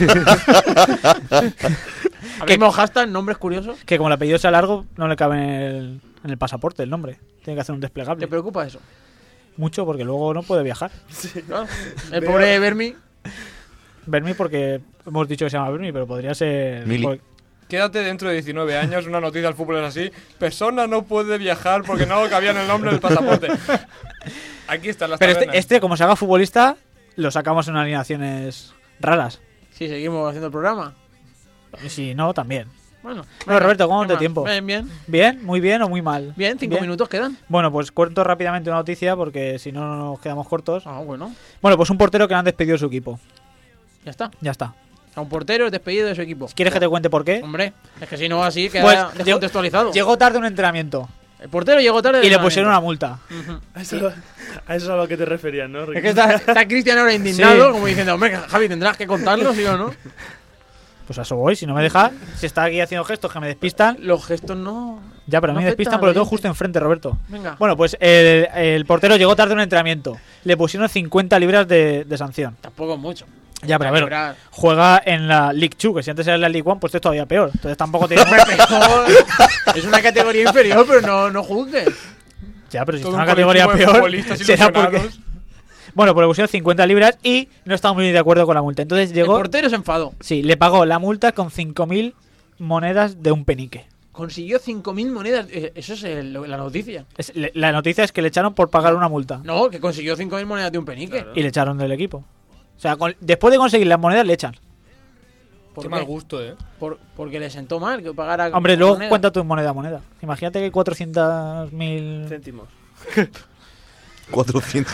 abrimos hashtag, nombres curiosos. Que como el apellido sea largo, no le cabe en el, en el pasaporte el nombre. Tiene que hacer un desplegable. ¿Te preocupa eso? Mucho porque luego no puede viajar. Claro. El pobre Vermi. Bermi porque hemos dicho que se llama Bermi, pero podría ser... Mili. por- Quédate dentro de diecinueve años, una noticia del fútbol es así. Persona no puede viajar porque no cabía en el nombre del pasaporte. Aquí están las Pero tabernas. este, este, como se haga futbolista, lo sacamos en alineaciones raras. Sí, seguimos haciendo el programa. Y si no, también. Bueno, Bueno, Roberto, ¿cómo ¿qué te más? tiempo? Bien, bien. ¿Bien? ¿Muy bien o muy mal? Bien, cinco minutos quedan. Bueno, pues cuento rápidamente una noticia porque si no nos quedamos cortos. Ah, bueno. Bueno, pues un portero que le han despedido de su equipo. Ya está. Ya está. A un portero es despedido de su equipo. ¿Quieres que te cuente por qué? Hombre, es que si no así queda Pues, descontextualizado. Llegó tarde un entrenamiento El portero llegó tarde. y del le pusieron entrenamiento. una multa. Ujú. A eso, a eso es a lo que te referías, ¿no? Es que está, está Cristian ahora indignado, Sí. como diciendo, hombre, Javi, tendrás que contarlo, ¿sí o no? Pues a eso voy, si no me deja, si está aquí haciendo gestos que me despistan. Los gestos no. Ya, pero a no mí me afectan despistan al porque lo tengo oyente. justo enfrente, Roberto. Venga. Bueno, pues el, el portero llegó tarde a un entrenamiento. Le pusieron cincuenta libras de, de sanción. Tampoco mucho. Ya, pero a ver, Librar. juega en la League dos, que si antes era en la League One, pues esto es todavía peor. Entonces tampoco tiene... Mejor. Es una categoría inferior, pero no, no juzgues. Ya, pero si Todo está en un una categoría colectivo de peor, futbolistas será porque... ilusionados. Bueno, pues le pusieron cincuenta libras y no estaba muy de acuerdo con la multa. Entonces El llegó... portero se enfadó. Sí, le pagó la multa con cinco mil monedas de un penique. consiguió cinco mil monedas. Eh, Eso es el- la noticia. Es- le- la noticia es que le echaron por pagar una multa. No, que consiguió cinco mil monedas de un penique. Y le echaron del equipo. O sea, con- después de conseguir las monedas le echan. ¿Por Qué qué? mal gusto, eh. Por- porque le sentó mal que pagara. Hombre, luego moneda. cuenta tu moneda a moneda. Imagínate que hay cuatrocientos mil céntimos. cuatrocientos.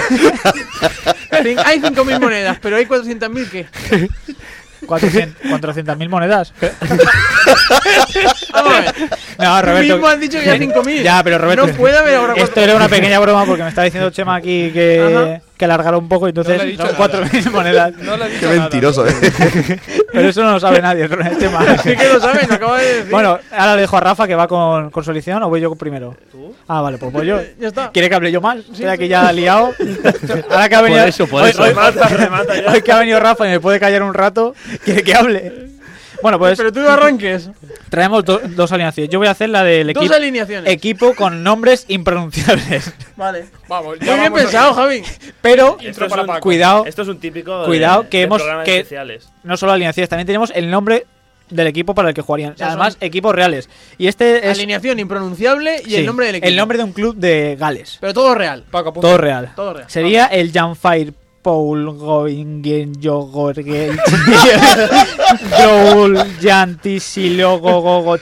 Hay cinco mil monedas, pero hay cuatrocientos mil que. cuatrocientos mil monedas. Vamos a ver. No, Tú Roberto. mismo has dicho que ya cinco mil. Ya, pero Roberto. No puede haber ahora Esto cuatro- era una pequeña broma porque me está diciendo Chema aquí que, Ajá. que alargara un poco y entonces No le he dicho son nada. cuatro mil monedas. No le he dicho Qué nada. mentiroso, eh. Pero eso no lo sabe nadie, Chema. Sí que lo sabes, lo acabo de decir. Bueno, ahora le dejo a Rafa que va con, con su elección o voy yo primero. ¿Tú? Ah, vale, pues voy yo. Ya está. ¿Quiere que hable yo más? Estoy aquí ya liado. Ahora que ha venido. Por eso, por hoy, eso. hoy- Remata, remata ya. hoy que ha venido Rafa y me puede callar un rato, quiere que hable. Bueno, pues Pero tú arranques. traemos do- dos alineaciones. Yo voy a hacer la del Dos equipo. alineaciones. Equipo con nombres impronunciables. Vale. Vamos, ya Muy bien vamos a- pensado, Javi. Pero, Esto es, para un, Paco. cuidado, esto es un típico. Cuidado, de, que de hemos- programas que- especiales. no solo alineaciones, también tenemos el nombre del equipo para el que jugarían. sea, Además, son- equipos reales. Y este es Alineación impronunciable y sí, el nombre del equipo. el nombre de un club de Gales. Pero todo real. Paco, apunta. Todo real. Todo real. Sería el Janfire Paul Goingen Yogorgel Joel Yantisilo Gogogo.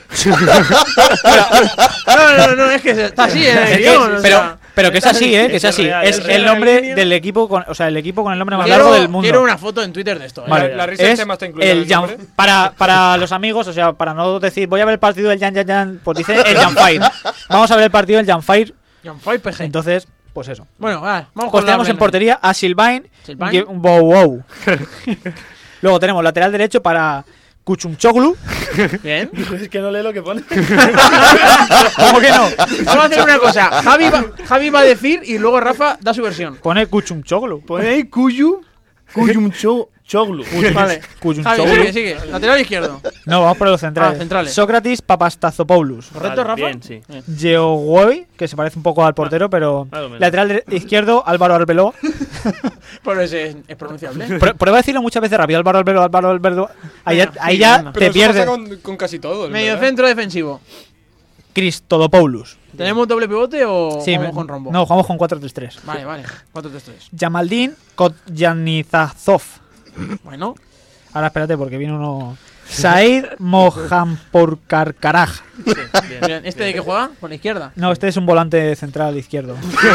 No, no, no, es que está así en el Es que- guión. o pero, sea, pero que es así, ¿eh? Que es es así. real, Es es el real. nombre Línea. del equipo con, o sea, el equipo con el nombre más quiero, largo del mundo. quiero una foto en Twitter de esto. ¿eh? Vale, La risa del es tema está incluida en el el Jan- nombre. para, para los amigos, o sea, para no decir voy a ver el partido del Jan Jan Jan, pues dice el Janfire. Vamos a ver el partido del Janfire. Janfire P G. Entonces, pues eso. Bueno, va, vamos Pues con la tenemos en plena. portería a Silvain, Silvain. que- Bow Wow. Luego tenemos lateral derecho para Kuchumchoglu. Bien. Es que no lee lo que pone. ¿Cómo que no? Vamos a hacer una cosa. Javi va, Javi va a decir y luego Rafa da su versión. Pone Kuchumchoglu. Pone ahí Kuyu. Kuyumcho Choglu. Vale. Kuchumchoglu. Javi, sigue, sigue. Lateral izquierdo. No, vamos por los centrales. Ah, centrales. Sócrates Papastazopoulos. ¿Correcto, Vale, Rafa? bien, sí. Geogoy, que se parece un poco al portero, pero. más o menos. Lateral de- izquierdo, Álvaro Arbeloa. Pero ese es, es pronunciable. Pr- Prueba a decirlo muchas veces rápido. Álvaro Arbeloa, Álvaro Arbeloa. Ahí ya, Venga, ahí sí, ya anda. te Pero eso pierdes. pasa con, con casi todos. Medio ¿verdad? centro defensivo. Cristodopoulos. ¿Tenemos doble pivote o Sí, vamos me- con rombo? No, jugamos con cuatro tres tres. Vale, vale. cuatro tres tres. Yamaldin Kotyanizazov. Bueno. Ahora espérate porque viene uno. Said Mohamporkarkaraj. Bien, ¿este de qué juega? Por la izquierda. No, este es un volante central izquierdo.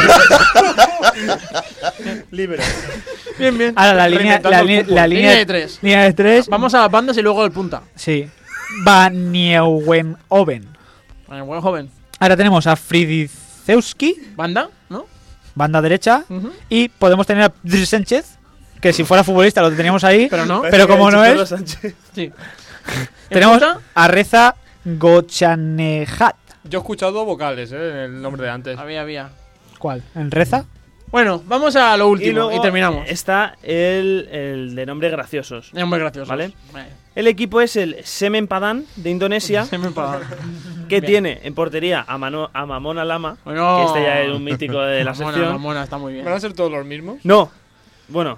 Libre. Bien, bien. Ahora la línea, Reinventando la, el li- fútbol. la línea, Línea de tres. Línea de tres. Vamos a las bandas y luego el punta. Sí. Banieuwen Oven. Vale, buen joven. Ahora tenemos a Fridizewski, ¿Banda? ¿No? banda derecha. Ujú. Y podemos tener a Dries Sánchez, que si fuera futbolista lo teníamos ahí. Pero no. Pero como no Pedro es, Sánchez. Sí. tenemos punta? a Reza Gochanejat. Yo he escuchado vocales, ¿eh? En el nombre de antes. Había, había. ¿Cuál? ¿En Reza? Bueno, vamos a lo último Y y, luego terminamos. está el, el de nombre graciosos. Es muy gracioso. ¿Vale? El equipo es el Semen Padang de Indonesia, Se me enfada. que Bien. tiene en portería a, Mano- a Mamona Lama, Bueno. que este ya es un mítico de la Mamona, sección. Mamona, está muy bien. ¿Van a ser todos los mismos? No, bueno.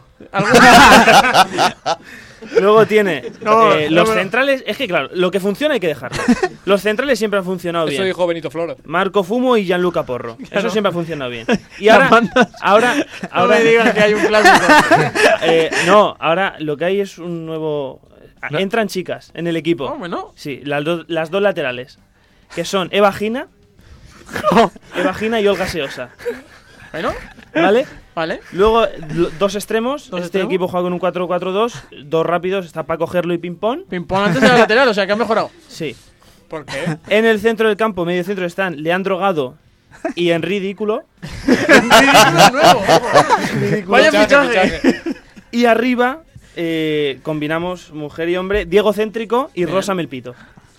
Luego tiene No, eh, no los me lo- centrales. Es que claro, lo que funciona hay que dejarlo. Los centrales siempre han funcionado Eso bien. dijo Benito Flores. Marco Fumo y Gianluca Porro. Eso siempre ha funcionado bien. Y Las ahora, bandas. ahora, No ahora, me digas que hay un clásico. eh, no, ahora lo que hay es un nuevo. No. Entran chicas en el equipo. ¿Cómo no? Sí, las, do- las dos laterales. Que son Eva Gina. Eva Gina y Olga Seosa. Bueno, ¿Vale? vale. Luego, lo- dos extremos. ¿Dos este extremos? equipo juega con un cuatro cuatro dos. Dos rápidos, está para cogerlo y ping-pong. Ping-pong antes de la lateral, o sea que ha mejorado. Sí. ¿Por qué? En el centro del campo, medio centro, están Leandro Gado y en Ridículo. Ridículo nuevo. Vaya fichaje. Y arriba eh, combinamos mujer y hombre, Diego Céntrico y Bien. Rosa Melpito.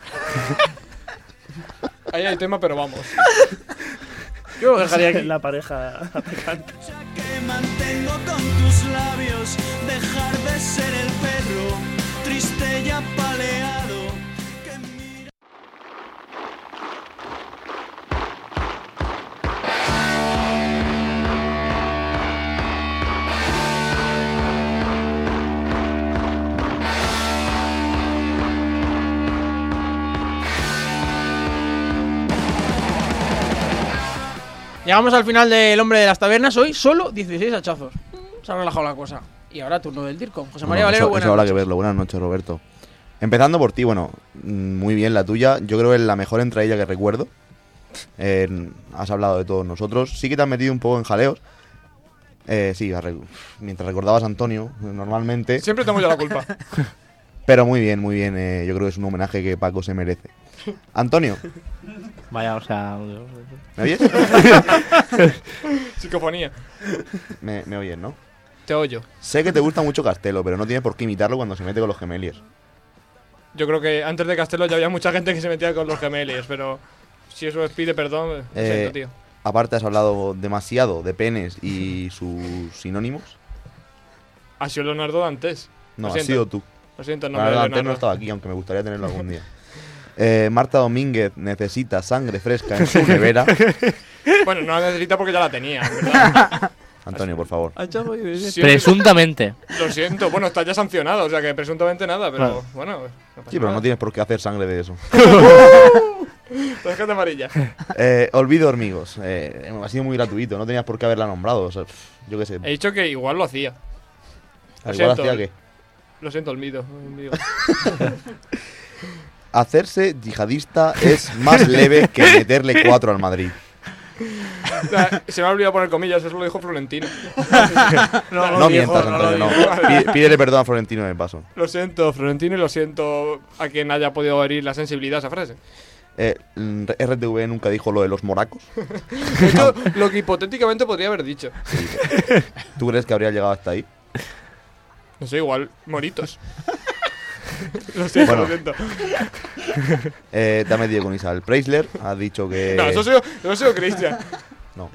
Ahí hay tema, pero vamos. Yo lo dejaría aquí. La pareja atacante. Que mantengo con tus labios, dejar de ser el perro, triste y apaleado. Que mira... Llegamos al final del Hombre de las Tabernas. Hoy solo dieciséis hachazos. Se ha relajado la cosa. Y ahora turno del Dirco. José María Bueno, Valero, eso, buenas eso habrá noches. que verlo. Buenas noches, Roberto. Empezando por ti, bueno, mm, muy bien la tuya. Yo creo que es la mejor entradilla que recuerdo. Eh, has hablado de todos nosotros. Sí que te has metido un poco en jaleos. Eh, sí, arre- mientras recordabas a Antonio, normalmente. Siempre tengo yo la culpa. Pero muy bien, muy bien. eh, yo creo que es un homenaje que Paco se merece. Antonio, Vaya, o sea. ¿me oyes? Psicofonía. me, me oyes, ¿no? Te oyo. Sé que te gusta mucho Castelo, pero no tienes por qué imitarlo cuando se mete con los gemeliers. Yo creo que antes de Castelo ya había mucha gente que se metía con los gemeliers, pero si eso os pide perdón, lo Eh, siento, tío. aparte has hablado demasiado de penes y sus sinónimos. Ha sido Leonardo Dantes. No, Lo has siento. sido tú. Lo siento, no La me verdad, Leonardo. antes no estaba aquí, aunque me gustaría tenerlo algún día. Eh, Marta Domínguez necesita sangre fresca en su nevera. Bueno, no la necesita porque ya la tenía, en ¿verdad? Antonio, por favor. Siempre- Presuntamente. Lo siento, bueno, está ya sancionado, o sea que presuntamente nada, pero Claro. bueno. No pasa Sí, pero nada. no tienes por qué hacer sangre de eso. Tarjeta amarilla. Eh, olvido hormigos. Eh, ha sido muy gratuito, no tenías por qué haberla nombrado. O sea, pff, yo qué sé. He dicho que igual lo hacía. Lo Igual siento. hacía que Lo siento, Olmido. Olmido. hacerse yihadista es más leve que meterle cuatro al Madrid. O sea, se me ha olvidado poner comillas, eso lo dijo Florentino. No, lo mientas, dijo, Antonio, lo no. dijo. Pí- Pídele perdón a Florentino de paso. Lo siento, Florentino, y lo siento a quien haya podido herir la sensibilidad a esa frase. Eh, mm, R T V nunca dijo lo de los moracos. De hecho, lo que hipotéticamente podría haber dicho. ¿Tú crees que habría llegado hasta ahí? No sé, igual, moritos. Lo siento, Bueno. lo siento. Eh, te has metido con Isabel Preisler. Has dicho que. No, eso ha sido, eso ha sido Cristian. No.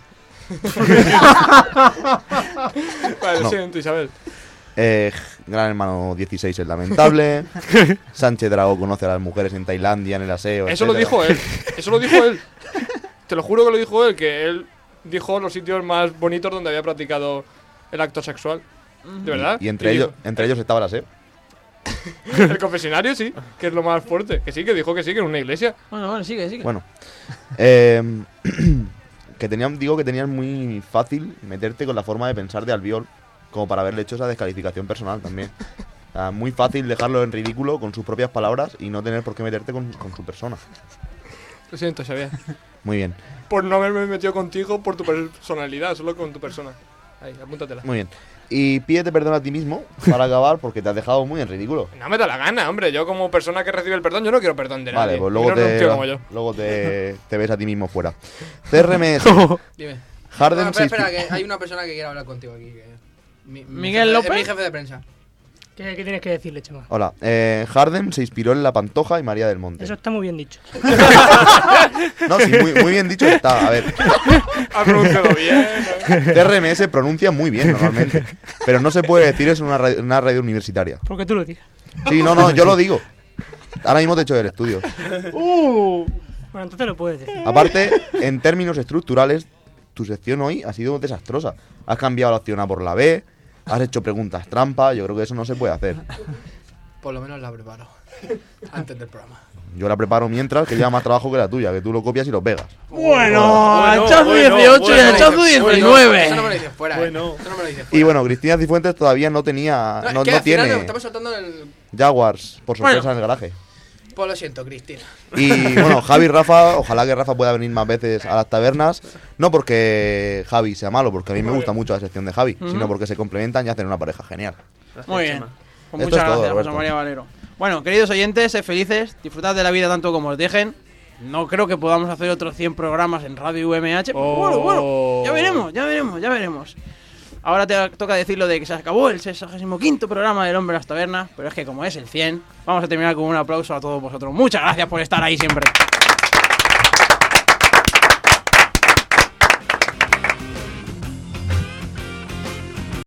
Vale, lo No. siento, Isabel. Eh, Gran Hermano dieciséis es lamentable. Sánchez Dragó conoce a las mujeres en Tailandia, en el aseo. Eso lo etcétera. dijo él. Eso lo dijo él. Te lo juro que lo dijo él, que él dijo los sitios más bonitos donde había practicado el acto sexual. ¿De verdad? Y entre Y ellos, dijo- entre ellos estaba el aseo. El confesionario, sí, que es lo más fuerte. Que sí, que dijo que sí, que en una iglesia. Bueno, bueno, sigue, sigue. Bueno. Eh, que tenían, digo que tenías muy fácil meterte con la forma de pensar de Albiol, como para haberle hecho esa descalificación personal también. O sea, muy fácil dejarlo en ridículo con sus propias palabras y no tener por qué meterte con, con su persona. Lo siento, Xavier. Muy bien, Por no haberme metido contigo por tu personalidad, solo con tu persona. Ahí, apúntatela. muy bien. Y pídete perdón a ti mismo para acabar porque te has dejado muy en ridículo. No me da la gana, hombre. Yo como persona que recibe el perdón, yo no quiero perdón de nadie. Vale, pues Y luego no de un te, tío como yo. luego te, te ves a ti mismo fuera. C R M S. Dime. Harden No, se espera, espera, inspi- que hay una persona que quiere hablar contigo aquí. que- mi- mi ¿Miguel jefe- López? Es mi jefe de prensa. ¿Qué, qué tienes que decirle, Chema? Hola, eh, Harden se inspiró en La Pantoja y María del Monte. Eso está muy bien dicho. No, sí, muy, muy bien dicho está. A ver, Ha pronunciado bien. C R M S pronuncia muy bien normalmente, pero no se puede decir eso en una radio, en una radio universitaria. Porque tú lo dices. Sí, no, no, yo lo digo. Ahora mismo te he hecho el estudio. Uh. Bueno, entonces lo puedes decir. Aparte, en términos estructurales, tu sección hoy ha sido desastrosa. Has cambiado la opción A por la B, has hecho preguntas trampa, yo creo que eso no se puede hacer. Por lo menos la preparo. Antes del programa. Yo la preparo mientras, que lleva más trabajo que la tuya, que tú lo copias y lo pegas. Bueno, Bueno, hachazo bueno, dieciocho y bueno, hachazo bueno, diecinueve. Eso no me lo dices fuera. Bueno. eh. Eso no me lo dices fuera. Y bueno, Cristina Cifuentes todavía no tenía, No, no, es que no al final tiene nos estamos soltando en el. Jaguars por sorpresa Bueno. en el garaje. Pues lo siento, Cristina. Y bueno, Javi y Rafa, ojalá que Rafa pueda venir más veces a las tabernas. No porque Javi sea malo, porque a mí me gusta mucho la sección de Javi, sino porque se complementan y hacen una pareja genial. Muy bien. Pues Esto muchas es todo, gracias, Roberto. José María Valero. Bueno, queridos oyentes, sed felices, disfrutad de la vida tanto como os dejen. No creo que podamos hacer otros cien programas en Radio U M H. pero Oh. Bueno, bueno, ya veremos, ya veremos, ya veremos. Ahora te toca decir lo de que se acabó el sesagésimo quinto programa del Hombre de las Tabernas, pero es que como es el cien, vamos a terminar con un aplauso a todos vosotros. Muchas gracias por estar ahí siempre.